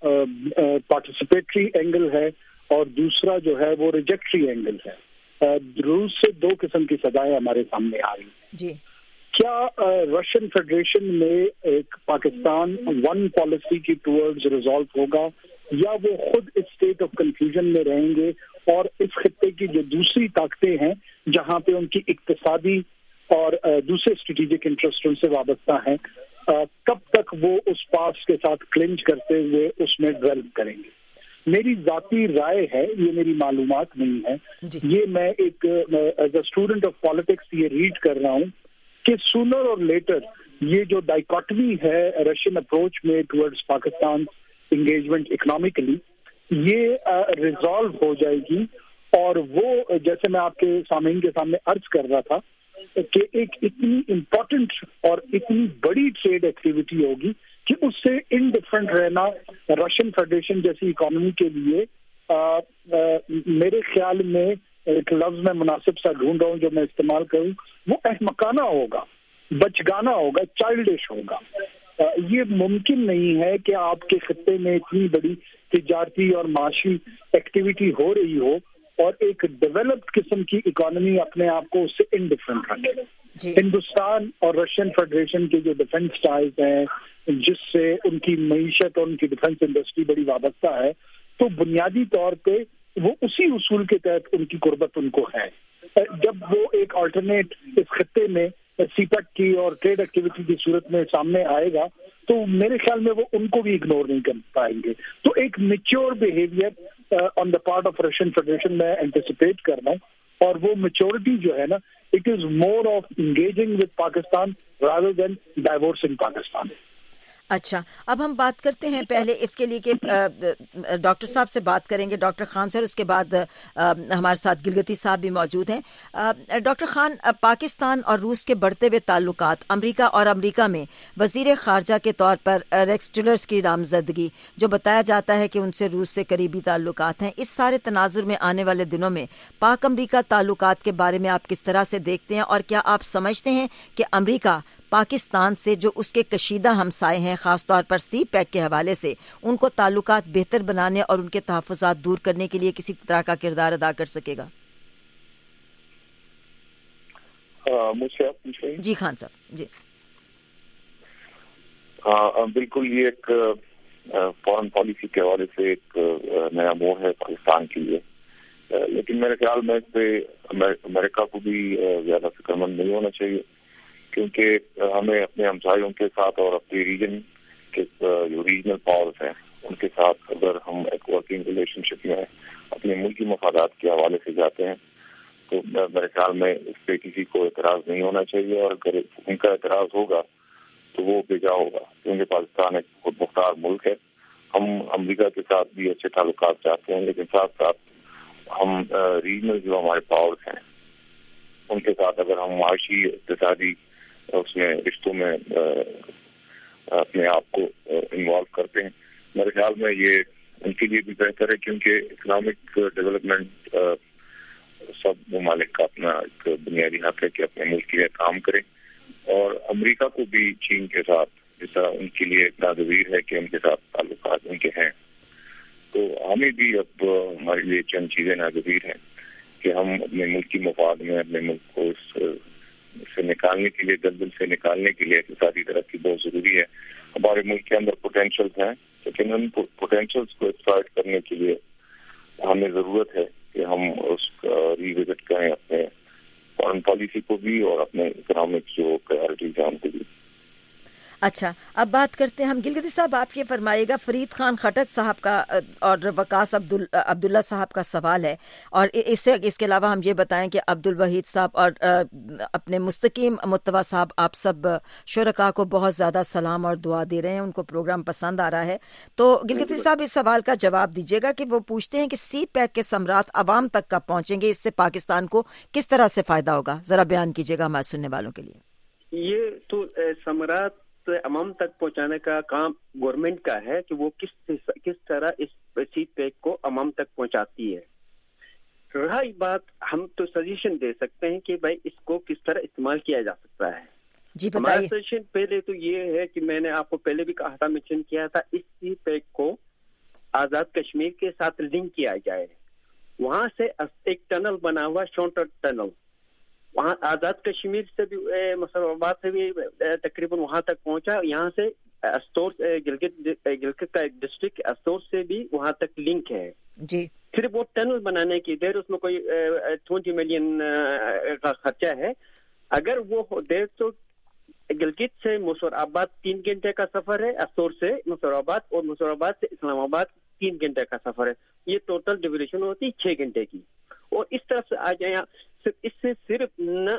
پارٹیسپیٹری اینگل ہے اور دوسرا جو ہے وہ ریجیکٹری اینگل ہے۔ روس سے دو قسم کی صدایں ہمارے سامنے آ رہی ہیں جی۔ کیا رشین فیڈریشن میں ایک پاکستان ون پالیسی کی ٹورڈز ریزالو ہوگا، یا وہ خود اسٹیٹ آف کنفیوژن میں رہیں گے اور اس خطے کی جو دوسری طاقتیں ہیں جہاں پہ ان کی اقتصادی اور دوسرے اسٹریٹجک انٹرسٹ ان سے وابستہ ہیں، کب تک وہ اس پاس کے ساتھ کلنچ کرتے ہوئے اس میں ڈویلپ کریں گے؟ میری ذاتی رائے ہے، یہ میری معلومات نہیں ہے، یہ میں ایک as a student of politics یہ ریڈ کر رہا ہوں کہ سونر اور لیٹر یہ جو ڈائیکاٹمی ہے رشین اپروچ میں ٹورڈز پاکستان انگیجمنٹ اکنامکلی، یہ ریزالو ہو جائے گی، اور وہ جیسے میں آپ کے سامعین کے سامنے عرض کر رہا تھا کہ ایک اتنی امپورٹنٹ اور اتنی بڑی ٹریڈ ایکٹیویٹی ہوگی کہ اس سے انڈیفرنٹ رہنا رشین فیڈریشن جیسی اکانومی کے لیے آ, آ, میرے خیال میں ایک لفظ میں مناسب سا ڈھونڈ رہا ہوں جو میں استعمال کروں، وہ احمقانہ ہوگا، بچگانہ ہوگا، چائلڈش ہوگا۔ آ, یہ ممکن نہیں ہے کہ آپ کے خطے میں اتنی بڑی تجارتی اور معاشی ایکٹیویٹی ہو رہی ہو اور ایک ڈیولپڈ قسم کی اکانومی اپنے آپ کو اس سے انڈیفرنٹ رکھے۔ جی۔ ہندوستان اور رشین فیڈریشن کے جو ڈیفنس ٹائز ہیں جس سے ان کی معیشت اور ان کی ڈیفنس انڈسٹری بڑی وابستہ ہے، تو بنیادی طور پہ وہ اسی اصول کے تحت ان کی قربت ان کو ہے۔ جب وہ ایک آلٹرنیٹ اس خطے میں سی پیک کی اور ٹریڈ ایکٹیویٹی کی صورت میں سامنے آئے گا تو میرے خیال میں وہ ان کو بھی اگنور نہیں کر پائیں گے۔ تو ایک mature behaviour on the part of Russian federation میں اینٹیسپیٹ کر رہا ہوں، اور وہ میچورٹی جو ہے نا، it is more of engaging with Pakistan rather than divorcing Pakistan. اچھا، اب ہم بات کرتے ہیں پہلے اس کے لیے کہ ڈاکٹر صاحب سے بات کریں گے، ڈاکٹر خان سر، اس کے بعد ہمارے ساتھ گلگتی صاحب بھی موجود ہیں۔ ڈاکٹر خان، پاکستان اور روس کے بڑھتے ہوئے تعلقات، امریکہ اور امریکہ میں وزیر خارجہ کے طور پر ریکس ٹلرز کی نامزدگی، جو بتایا جاتا ہے کہ ان سے روس سے قریبی تعلقات ہیں، اس سارے تناظر میں آنے والے دنوں میں پاک امریکہ تعلقات کے بارے میں آپ کس طرح سے دیکھتے ہیں، اور کیا آپ سمجھتے ہیں کہ امریکہ پاکستان سے جو اس کے کشیدہ ہمسائے ہیں، خاص طور پر سی پیک کے حوالے سے، ان کو تعلقات بہتر بنانے اور ان کے تحفظات دور کرنے کے لیے کسی طرح کا کردار ادا کر سکے گا؟ مجھ سے آپ پوچھ رہے ہیں؟ جی خان صاحب جی۔ ہاں بالکل، یہ ایک فارن پالیسی کے حوالے سے ایک نیا موڑ ہے پاکستان کے لیے، لیکن میرے خیال میں اس پہ امریکہ کو بھی زیادہ فکر مند نہیں ہونا چاہیے، کیونکہ ہمیں اپنے ہمسایوں کے ساتھ اور اپنے ریجن کے جو ریجنل پاورز ہیں ان کے ساتھ اگر ہم ایک ورکنگ ریلیشن شپ میں اپنے ملکی مفادات کے حوالے سے جاتے ہیں تو میرے خیال میں اس پہ کسی کو اعتراض نہیں ہونا چاہیے، اور اگر ان کا اعتراض ہوگا تو وہ بجا ہوگا، کیونکہ پاکستان ایک خود مختار ملک ہے۔ ہم امریکہ کے ساتھ بھی اچھے تعلقات چاہتے ہیں، لیکن ساتھ ساتھ ہم ریجنل جو ہمارے پاورز ہیں ان کے ساتھ اگر ہم معاشی اقتصادی اس میں رشتوں میں اپنے آپ کو انوالو کرتے ہیں. میرے خیال میں یہ ان کے لیے بھی بہتر ہے کیونکہ اکنامک ڈیولپمنٹ سب ممالک کا اپنا ایک بنیادی حق ہے کہ اپنے ملک کے لیے کام کریں, اور امریکہ کو بھی چین کے ساتھ جس طرح ان کے لیے ناگزیر ہے کہ ان کے ساتھ تعلقات ان کے ہیں, تو ہمیں بھی اب ہمارے لیے چند چیزیں ناگزیر ہیں کہ ہم اپنے ملک کی مفاد میں اپنے ملک کو اس سے نکالنے کے لیے, دلدل سے نکالنے کے لیے اقتصادی ترقی بہت ضروری ہے. ہمارے ملک کے اندر پوٹینشیل ہیں, لیکن ان پوٹینشیلس کو ایکسپلائٹ کرنے کے لیے ہمیں ضرورت ہے کہ ہم اس کا ری وزٹ کریں اپنے فارن پالیسی کو بھی اور اپنے اکنامک جو پرائرٹیز ہیں ان کو بھی. اچھا, اب بات کرتے ہیں ہم. گلگتی صاحب, آپ یہ فرمائیے گا, فرید خان خٹک صاحب کا اور وقاص عبداللہ صاحب کا سوال ہے, اور اس سے اس کے علاوہ ہم یہ بتائیں کہ عبد الوحید صاحب اور اپنے مستقیم متوا صاحب, آپ سب شرکاء کو بہت زیادہ سلام اور دعا دے رہے ہیں, ان کو پروگرام پسند آ رہا ہے. تو گلگتی صاحب اس سوال کا جواب دیجیے گا کہ وہ پوچھتے ہیں کہ سی پیک کے ثمرات عوام تک کب پہنچیں گے, اس سے پاکستان کو کس طرح سے فائدہ ہوگا, ذرا بیان کیجیے گا ہمارے سننے والوں کے لیے. یہ تو ثمرات عوام تک پہنچانے کا کام گورنمنٹ کا ہے کہ وہ کس کس طرح اس سی پیک کو عوام تک پہنچاتی ہے. رہی بات, ہم تو سجیشن دے سکتے ہیں کہ بھائی اس کو کس طرح استعمال کیا جا سکتا ہے. جی ہمارا سجیشن پہلے تو یہ ہے کہ میں نے آپ کو پہلے بھی کہا تھا, مینشن کیا تھا, اس سی پیک کو آزاد کشمیر کے ساتھ لنک کیا جائے. وہاں سے ایک ٹنل بنا ہوا شونٹر ٹنل, وہاں آزاد کشمیر سے بھی مسر آباد سے بھی تقریباً وہاں تک پہنچا. یہاں سے استور گلگت گلگت کا ایک ڈسٹرکٹ استور سے بھی وہاں تک لنک ہے. جی, صرف وہ ٹنل بنانے کی دیر, اس میں کوئی ٹوینٹی ملین کا خرچہ ہے. اگر وہ دیر تو گلگت سے مسور آباد تین گھنٹے کا سفر ہے, استور سے مسور آباد, اور مسور آباد سے اسلام آباد تین گھنٹے کا سفر ہے. یہ ٹوٹل ڈیوریشن ہوتی ہے چھ گھنٹے کی. اور اس طرف سے آ جائیں, اس سے صرف نہ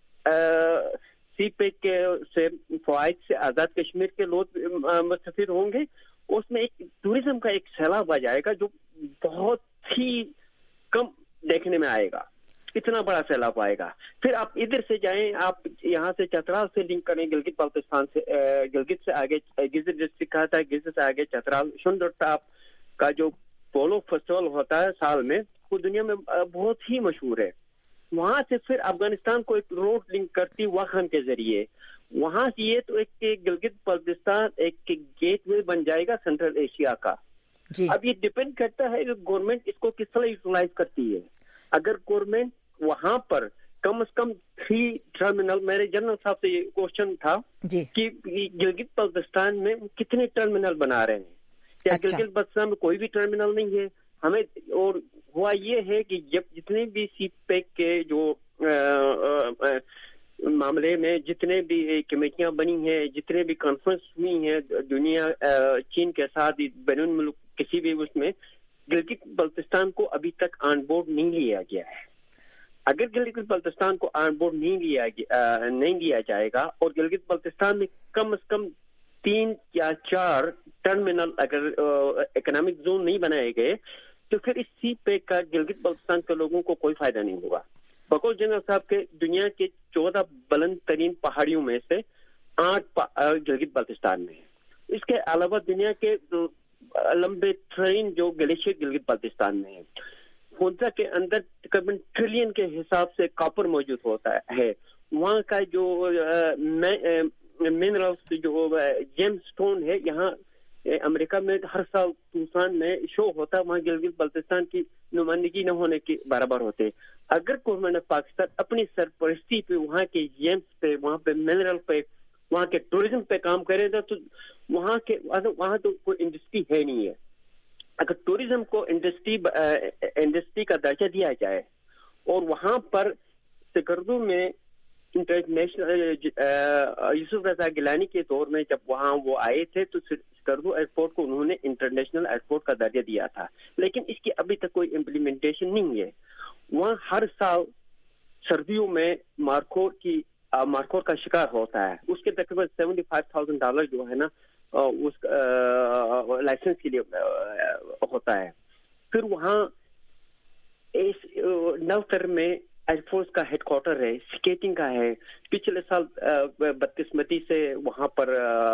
سی پیک کے سے فوائد سے آزاد کشمیر کے لوگ مستفید ہوں گے, اس میں ایک ٹوریزم کا ایک سیلاب آ جائے گا جو بہت ہی کم دیکھنے میں آئے گا. اتنا بڑا سیلاب آئے گا. پھر آپ ادھر سے جائیں, آپ یہاں سے چترال سے لنک کریں گلگت بلتستان سے, گلگت سے آگے گزر ڈسٹرکٹ کا تھا, گزر سے آگے چترال شنڈر ٹاپ کا جو پولو فیسٹیول ہوتا ہے سال میں, وہ دنیا میں بہت ہی مشہور ہے. وہاں سے پھر افغانستان کو ایک روڈ لنک کرتی واخان کے ذریعے. وہاں سے یہ تو ایک گلگت بلتستان ایک گیٹ وے بن جائے گا سینٹرل ایشیا کا. جی. اب یہ ڈپینڈ کرتا ہے کہ گورنمنٹ اس کو کس طرح یوٹیلائز کرتی ہے. اگر گورنمنٹ وہاں پر کم از کم تھری ٹرمینل, میرے جنرل صاحب سے یہ کوشچن تھا جی. کہ گلگت بلتستان میں کتنے ٹرمینل بنا رہے ہیں, کیا اچھا. گلگت بلتستان میں کوئی بھی ٹرمینل نہیں ہے ہمیں. اور ہوا یہ ہے کہ جب جتنے بھی سی پیک کے جو معاملے میں جتنے بھی کمیٹیاں بنی ہیں, جتنے بھی کانفرنس ہوئی ہیں دنیا چین کے ساتھ بین الملک کسی بھی اس میں, گلگت بلتستان کو ابھی تک آن بورڈ نہیں لیا گیا ہے. اگر گلگت بلتستان کو آن بورڈ نہیں لیا نہیں لیا جائے گا اور گلگت بلتستان میں کم از کم تین یا چار ٹرمینل اگر اکنامک زون نہیں بنائے گئے تو پھر اس سی پیک کا گلگت بلتستان کے لوگوں کو کوئی فائدہ نہیں ہوگا. بقول جنرل صاحب کے دنیا کے چودہ بلند ترین پہاڑیوں میں سے آٹھ گلگت بلتستان میں ہے. اس کے علاوہ دنیا کے لمبے ترین جو گلیشیئر گلگت بلتستان میں ہے. خونزہ کے اندر تقریباً ٹریلین کے حساب سے کاپر موجود ہوتا ہے. وہاں کا جو منرلز جو جیم سٹون ہے, یہاں امریکہ میں ہر سال طوفان میں شو ہوتا ہے, وہاں گلگت بلتستان کی نمائندگی نہ ہونے کے برابر ہوتے. اگر گورنمنٹ آف پاکستان اپنی سرپرستی پہ وہاں کے جیمز پہ, وہاں پہ منرل پہ, وہاں کے ٹوریزم پہ کام کرے گا تو وہاں کے وہاں تو کوئی انڈسٹری ہے نہیں ہے. اگر ٹوریزم کو انڈسٹری انڈسٹری کا درجہ دیا جائے اور وہاں پر سکردو میں انٹرنیشنل یوسف رضا گیلانی کے دور میں جب وہاں وہ آئے تھے تو سکردو ایئرپورٹ کو انہوں نے انٹرنیشنل ایئرپورٹ کا درجہ دیا تھا, لیکن اس کی ابھی تک کوئی امپلیمنٹیشن نہیں ہے. وہاں ہر سال سردیوں میں مارکور کی مارکور کا شکار ہوتا ہے. اس کے تقریباً سیونٹی فائیو تھاؤزینڈ ڈالر جو ہے نا اس لائسنس کے لیے ہوتا ہے. پھر وہاں اس نوتر میں ایئر فورس کا ہیڈ کوارٹر ہے، سکیٹنگ کا ہے. پچھلے سال بدقسمتی سے وہاں پر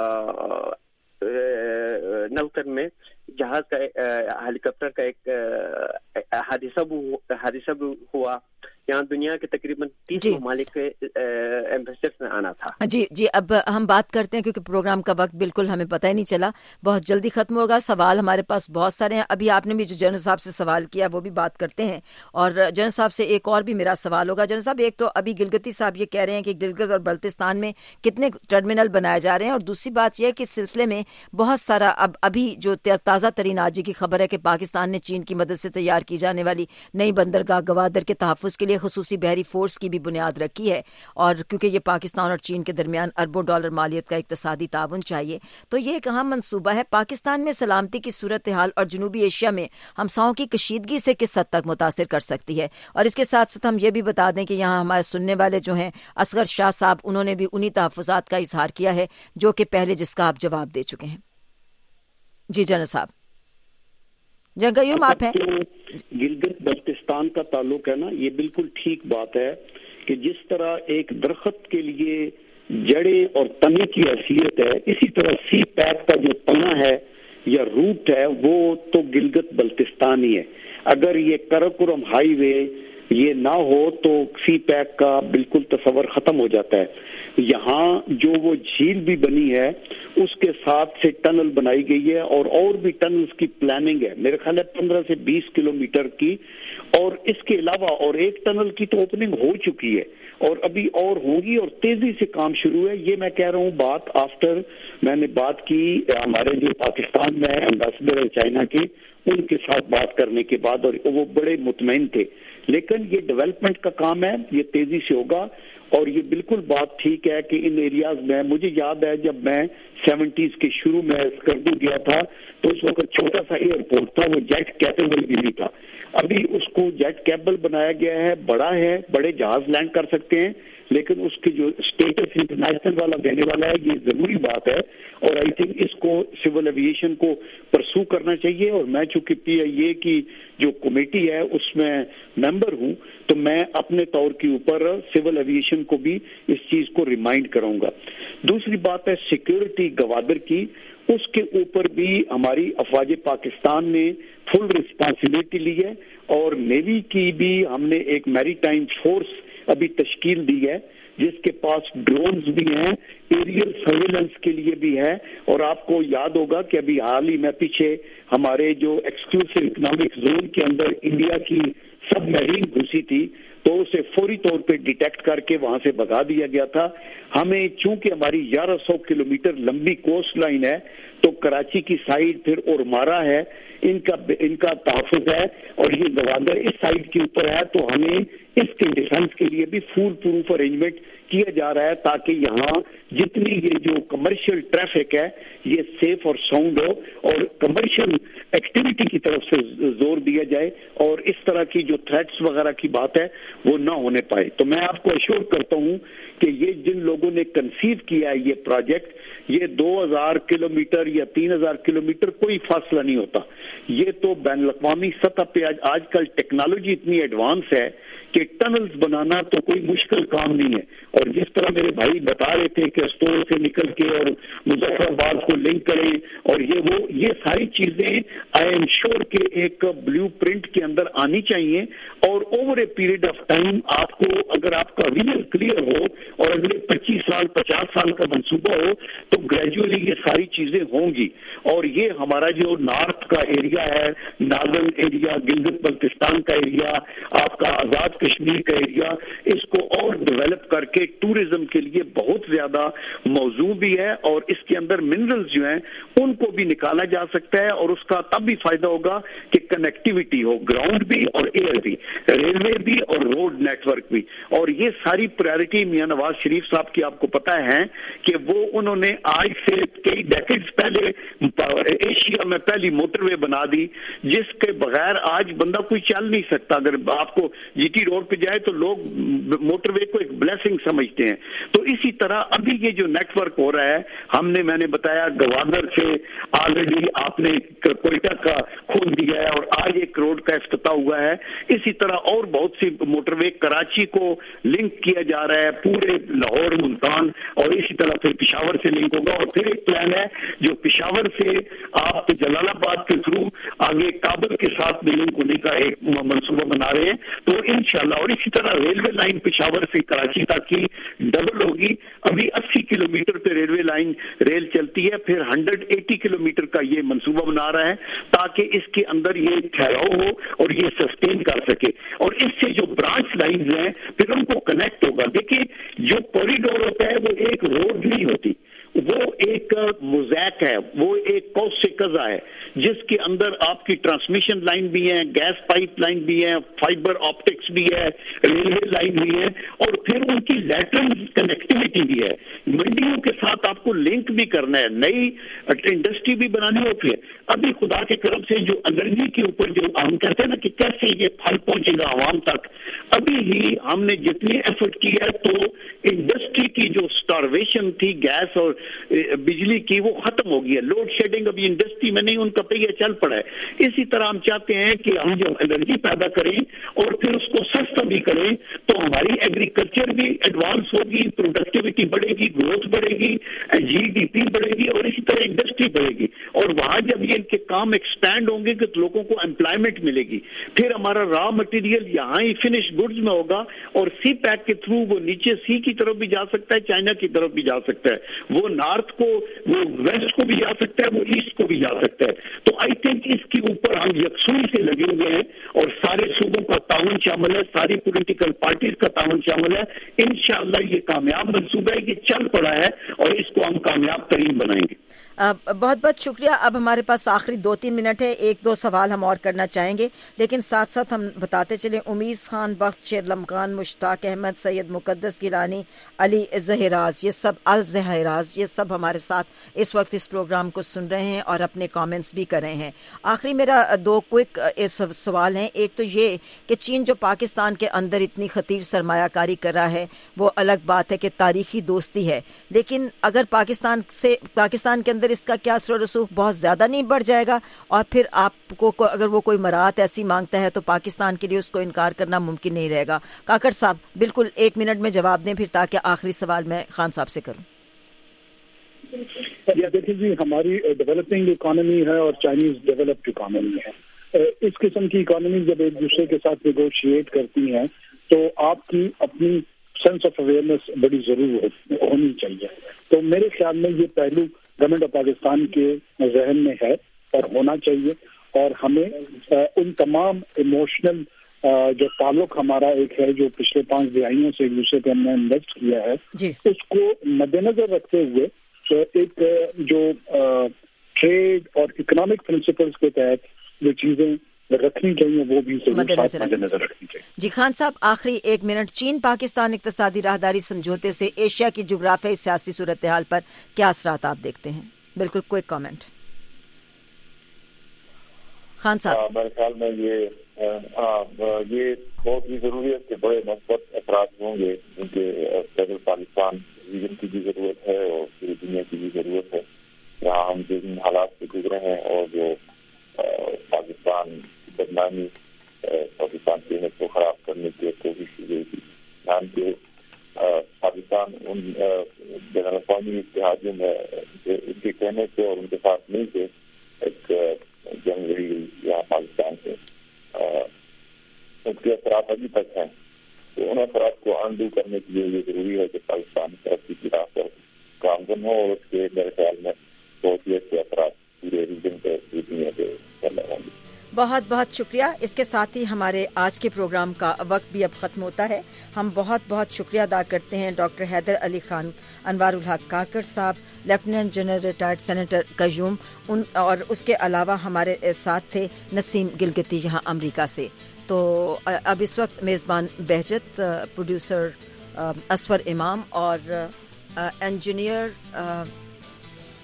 نوتن میں جہاز کا ہیلی کاپٹر کا ایک حادثہ حادثہ ہوا. یہاں دنیا کے تقریباً تیس ممالک کے ایمبیسڈرز نے آنا تھا. جی جی اب ہم بات کرتے ہیں کیونکہ پروگرام کا وقت بالکل ہمیں پتہ ہی نہیں چلا، بہت جلدی ختم ہوگا. سوال ہمارے پاس بہت سارے ہیں. ابھی آپ نے بھی جو جنرل صاحب سے سوال کیا وہ بھی بات کرتے ہیں، اور جنرل صاحب سے ایک اور بھی میرا سوال ہوگا. جنرل صاحب ایک تو ابھی گلگتی صاحب یہ کہہ رہے ہیں کہ گلگت اور بلتستان میں کتنے ٹرمینل بنائے جا رہے ہیں، اور دوسری بات یہ ہے کہ اس سلسلے میں بہت سارا اب ابھی جو تازہ ترین آج کی خبر ہے کہ پاکستان نے چین کی مدد سے تیار کی جانے والی نئی بندرگاہ گوادر کے تحفظ کے لیے خصوصی بحری فورس کی بھی بنیاد رکھی ہے، اور کیونکہ یہ پاکستان اور چین کے درمیان اربوں ڈالر مالیت کا اقتصادی تعاون چاہیے، تو یہ ایک اہم منصوبہ ہے. پاکستان میں سلامتی کی صورتحال اور جنوبی ایشیا میں ہمساؤں کی کشیدگی سے کس حد تک متاثر کر سکتی ہے؟ اور اس کے ساتھ ساتھ ہم یہ بھی بتا دیں کہ یہاں ہمارے سننے والے جو ہیں اصغر شاہ صاحب، انہوں نے بھی انہی تحفظات کا اظہار کیا ہے جو کہ پہلے جس کا آپ جواب دے چکے ہیں. جی جنرل صاحب. جنگ قیوم آپ ہیں. گلگت بلتستان کا تعلق ہے نا، یہ بالکل ٹھیک بات ہے کہ جس طرح ایک درخت کے لیے جڑیں اور تنے کی حیثیت ہے، اسی طرح سی پیک کا جو تنا ہے یا روٹ ہے وہ تو گلگت بلتستان ہی ہے. اگر یہ کراکورم ہائی وے یہ نہ ہو تو سی پیک کا بالکل تصور ختم ہو جاتا ہے. یہاں جو وہ جھیل بھی بنی ہے اس کے ساتھ سے ٹنل بنائی گئی ہے، اور اور بھی ٹنلز کی پلاننگ ہے، میرے خیال ہے پندرہ سے بیس کلومیٹر کی، اور اس کے علاوہ اور ایک ٹنل کی تو اوپننگ ہو چکی ہے اور ابھی اور ہوگی، اور تیزی سے کام شروع ہے. یہ میں کہہ رہا ہوں بات آفٹر میں نے بات کی ہمارے جو پاکستان میں ایمبیسڈر ہے چائنا کے، ان کے ساتھ بات کرنے کے بعد، اور وہ بڑے مطمئن تھے. لیکن یہ ڈیولپمنٹ کا کام ہے، یہ تیزی سے ہوگا. اور یہ بالکل بات ٹھیک ہے کہ ان ایریاز میں، مجھے یاد ہے جب میں سیونٹیز کے شروع میں اسکردو گیا تھا تو اس وقت چھوٹا سا ایئرپورٹ تھا، وہ جیٹ کیپیبل بھی نہیں تھا. ابھی اس کو جیٹ کیپیبل بنایا گیا ہے، بڑا ہے، بڑے جہاز لینڈ کر سکتے ہیں، لیکن اس کی جو اسٹیٹس انٹرنیشنل والا دینے والا ہے یہ ضروری بات ہے. اور آئی تھنک اس کو سول ایویشن کو پرسو کرنا چاہیے. اور میں چونکہ پی آئی اے کی جو کمیٹی ہے اس میں ممبر ہوں تو میں اپنے طور کے اوپر سول ایویشن کو بھی اس چیز کو ریمائنڈ کروں گا. دوسری بات ہے سیکورٹی گوادر کی، اس کے اوپر بھی ہماری افواج پاکستان نے فل رسپانسبلٹی لی ہے، اور نیوی کی بھی ہم نے ایک میری ٹائم فورس ابھی تشکیل دی ہے جس کے پاس ڈرونز بھی ہیں، ایریل سرویلنس کے لیے بھی ہے. اور آپ کو یاد ہوگا کہ ابھی حال ہی میں پیچھے ہمارے جو ایکسکلوسیو اکنامک زون کے اندر انڈیا کی سب میرین گھسی تھی تو اسے فوری طور پہ ڈیٹیکٹ کر کے وہاں سے بھگا دیا گیا تھا. ہمیں چونکہ ہماری گیارہ سو کلومیٹر لمبی کوسٹ لائن ہے تو کراچی کی سائڈ پھر اور مارا ہے، ان کا ان کا تحفظ ہے، اور یہ گوادر اس سائڈ کے اوپر ہے، تو ہمیں اس کے ڈیفنس کے لیے بھی فول پروف ارینجمنٹ کیا جا رہا ہے تاکہ یہاں جتنی یہ جو کمرشل ٹریفک ہے یہ سیف اور ساؤنڈ ہو، اور کمرشل ایکٹیویٹی کی طرف سے زور دیا جائے، اور اس طرح کی جو تھریٹس وغیرہ کی بات ہے وہ نہ ہونے پائے. تو میں آپ کو ایشور کرتا ہوں کہ یہ جن لوگوں نے کنسیو کیا ہے یہ پروجیکٹ، یہ دو ہزار کلومیٹر یا تین ہزار کلومیٹر کوئی فاصلہ نہیں ہوتا. یہ تو بین الاقوامی سطح پہ آج آج کل ٹیکنالوجی اتنی ایڈوانس ہے کہ ٹنلز بنانا تو کوئی مشکل کام نہیں ہے. اور جس طرح میرے بھائی بتا رہے تھے کہ اسٹور سے نکل کے اور مظفر آباد کو لنک کریں اور یہ وہ یہ ساری چیزیں آئی ایم شیور کہ ایک بلیو پرنٹ کے اندر آنی چاہیے. اور over a period of time آپ کو اگر آپ کا ویژن کلیئر ہو اور اگلے پچیس سال پچاس سال کا منصوبہ ہو تو گریجولی یہ ساری چیزیں ہوں گی. اور یہ ہمارا جو نارتھ کا ایریا ہے، ناردرن ایریا، گلگت بلتستان کا ایریا، آپ کا آزاد کشمیر کا ایریا، اس کو اور ڈیولپ کر کے ٹورزم کے لیے بہت زیادہ موزوں بھی ہے، اور اس کے اندر منرلز جو ہیں ان کو بھی نکالا جا سکتا ہے. اور اس کا تب بھی فائدہ ہوگا کہ کنیکٹیوٹی ہو، گراؤنڈ بھی اور ایئر بھی، ریلوے بھی اور روڈ نیٹ ورک بھی. اور یہ ساری پرائرٹی میاں نواز شریف صاحب کی آپ کو پتہ ہے کہ وہ انہوں نے آج से कई डेकेड्स पहले एशिया में पहली मोटरवे बना दी, जिसके बगैर आज बंदा कोई चल नहीं सकता। अगर आपको जीटी रोड पे जाए तो लोग मोटरवे को एक ब्लेसिंग समझते हैं। तो इसी तरह अभी ये जो नेटवर्क हो रहा है, हमने मैंने बताया गवादर से ऑलरेडी आपने कोयटा का खोल दिया है और आज एक रोड का इफ्तिताह हुआ है। इसी तरह और बहुत सी मोटरवे, कराची को लिंक किया जा रहा है, पूरे लाहौर, मुल्तान, और इसी तरह फिर पिशावर से लिंक होगा। और फिर एक प्लान है जो पिशावर से आप जलालाबाद के थ्रू आगे काबुल के साथ भी लिंक होने का एक मंसूबा बना रहे हैं। तो इंशाल्लाह, और इसी तरह रेलवे लाइन पिशावर से कराची तक की डबल होगी। अभी अस्सी किलोमीटर पे रेलवे लाइन रेल चलती है, फिर एक सौ अस्सी किलोमीटर का ये मंसूबा बना रहा है ताकि इसके अंदर ये ठहराव हो और ये सस्टेन कर सके। और इससे जो ब्रांच लाइन्स हैं फिर उनको कनेक्ट होगा। देखिए, जो कॉरिडोर होता है वो एक रोड नहीं होती, वो एक मोज़ैक है, वो एक कौस से कज़ा है, जिसके अंदर आपकी ट्रांसमिशन लाइन भी है, गैस पाइप लाइन भी है, फाइबर ऑप्टिक्स भी है, रेलवे लाइन भी है, और फिर उनकी लैटरल कनेक्टिविटी भी है। मंडियों के साथ आपको लिंक भी करना है, नई इंडस्ट्री भी बनानी हो। फिर अभी खुदा के करम से जो एनर्जी के ऊपर जो हम कहते हैं ना कि कैसे ये फल पहुंचेगा आवाम तक, अभी ही हमने जितनी एफर्ट की है तो इंडस्ट्री की जो स्टारवेशन थी गैस और बिजली की, वो खत्म हो गई है। लोड शेडिंग अभी इंडस्ट्री में नहीं, उनका पहिया चल पड़ा है। इसी तरह हम चाहते हैं कि हम जो एनर्जी पैदा करें और फिर उसको सस्ता भी करें, तो हमारी एग्रीकल्चर भी एडवांस होगी, प्रोडक्टिविटी बढ़ेगी, ग्रोथ बढ़ेगी, जीडीपी बढ़ेगी और इसी तरह इंडस्ट्री बढ़ेगी। और वहां जब ये इनके काम एक्सपैंड होंगे कि तो लोगों को एम्प्लॉयमेंट मिलेगी। फिर हमारा रॉ मटेरियल यहाँ ही फिनिश गुड्स में होगा और सी पैक के थ्रू वो नीचे सी की तरफ भी जा सकता है, चाइना की तरफ भी जा सकता है, वो नॉर्थ को, वो वेस्ट को भी जा सकता है, वो ईस्ट को भी जा सकता है। तो आई थिंक इसके ऊपर हम यकसुई से लगे हुए हैं और सारे सूबों का ताउन शामिल है, सारी पॉलिटिकल पार्टीज का ताउन शामिल है। इंशाअल्लाह ये कामयाब मंसूबा है, ये चल पड़ा है और इसको हम कामयाब तरीन बनाएंगे। बहुत बहुत शुक्रिया। अब हमारे पास आखिरी दो तीन मिनट है, एक दो सवाल हम और करना चाहेंगे, लेकिन साथ साथ हम बताते चले उमीस खान, बख्त, शेरलम खान, मुश्ताक अहमद, सैयद मुकद्दस गिलानी, अली जहराज, ये सब अल जहराज, ये सब हमारे साथ इस वक्त इस प्रोग्राम को सुन रहे हैं और अपने कमेंट्स भी कर रहे हैं। आखिरी मेरा दो क्विक सवाल हैं। एक तो ये कि चीन जो पाकिस्तान के अंदर इतनी खतीर सरमायाकारी कर रहा है, वो अलग बात है कि तारीखी दोस्ती है, लेकिन अगर पाकिस्तान से पाकिस्तान के अंदर इसका क्या असर रसूख बहुत ज्यादा नहीं बढ़ जाएगा और फिर आपको को, अगर वो कोई मराहत ऐसी मांगता है तो पाकिस्तान के लिए उसको इनकार करना मुमकिन नहीं रहेगा। काकड़ साहब बिल्कुल एक मिनट में जवाब दें फिर, ताकि आखिरी सवाल मैं खान साहब से करूं। देखिए जी, हमारी डेवलपिंग इकोनॉमी है और चाइनीज डेवलप्ड इकोनॉमी है। इस किस्म की इकोनॉमी जब एक दूसरे के साथ नेगोशिएट करती हैं तो आपकी अपनी सेंस ऑफ अवेयरनेस बड़ी जरूर होनी चाहिए। तो मेरे ख्याल में ये पहलू गवर्नमेंट ऑफ पाकिस्तान के जहन में है और होना चाहिए, और हमें उन तमाम इमोशनल जो ताल्लुक हमारा एक है जो पिछले पांच दिहाइयों से एक दूसरे पे हमने इन्वेस्ट किया है, उसको मद्देनजर रखते हुए एक जो ट्रेड और इकोनॉमिक प्रिंसिपल्स के तहत जो चीजें रखनी चाहिए वो भी मद्देनजर रखनी चाहिए। जी खान साहब, आखिरी एक मिनट, चीन पाकिस्तान इक्तिसादी राहदारी समझौते से एशिया की जुग्राफियाई सियासी सूरत हाल पर क्या असरात आप देखते हैं? बिल्कुल क्विक कमेंट खान साहब। मेरे ख्याल में ये आ, ये बहुत ही जरूरी है कि बड़े मजबूत असरात होंगे, जिनके फेडरल पाकिस्तान रीजन की भी जरूरत है और पूरी दुनिया की भी जरूरत है। यहाँ हम जिन हालात से गुजरे हैं और जो पाकिस्तान की बदनामी, पाकिस्तान की इमेज को खराब करने की कोशिश की गई थी, ध्यान के पाकिस्तान उन बैनुल अक़वामी इत्तेहादियों में उनके कहने से और उनके साथ मिल के एक जंग लड़ी यहाँ पाकिस्तान से, उसके असरात अभी तक हैं। तो उन असरात को अनडू करने के लिए ये जरूरी है कि पाकिस्तान तरक्की की राह पर गामजन हो और उसके मेरे ख्याल में बहुत ही अच्छे असरात पूरे रीजन पे दुनिया पे चल रहे होंगे। बहुत बहुत शुक्रिया। इसके साथ ही हमारे आज के प्रोग्राम का वक्त भी अब ख़त्म होता है। हम बहुत बहुत शुक्रिया अदा करते हैं डॉक्टर हैदर अली खान अनवारुल हक काकड़ साहब, lieutenant general retired senator Qayyum, उन और उसके अलावा हमारे साथ थे नसीम गिलगिती यहाँ अमरीका से। तो अब इस वक्त मेज़बान बहजत, प्रोड्यूसर असफर इमाम और इंजीनियर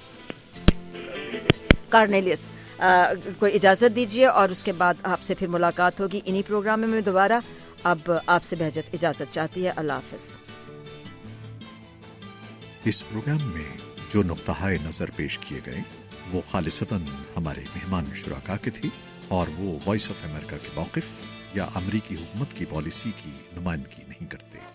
کارنیلیس کو اجازت دیجیے اور اس کے بعد آپ سے پھر ملاقات ہوگی انہی پروگرام میں دوبارہ. اب آپ سے بہجت اجازت چاہتی ہے. اللہ حافظ. اس پروگرام میں جو نقطہ نظر پیش کیے گئے وہ خالصتاً ہمارے مہمان شرکا کے تھی اور وہ وائس آف امریکہ کے موقف یا امریکی حکومت کی پالیسی کی نمائندگی نہیں کرتے.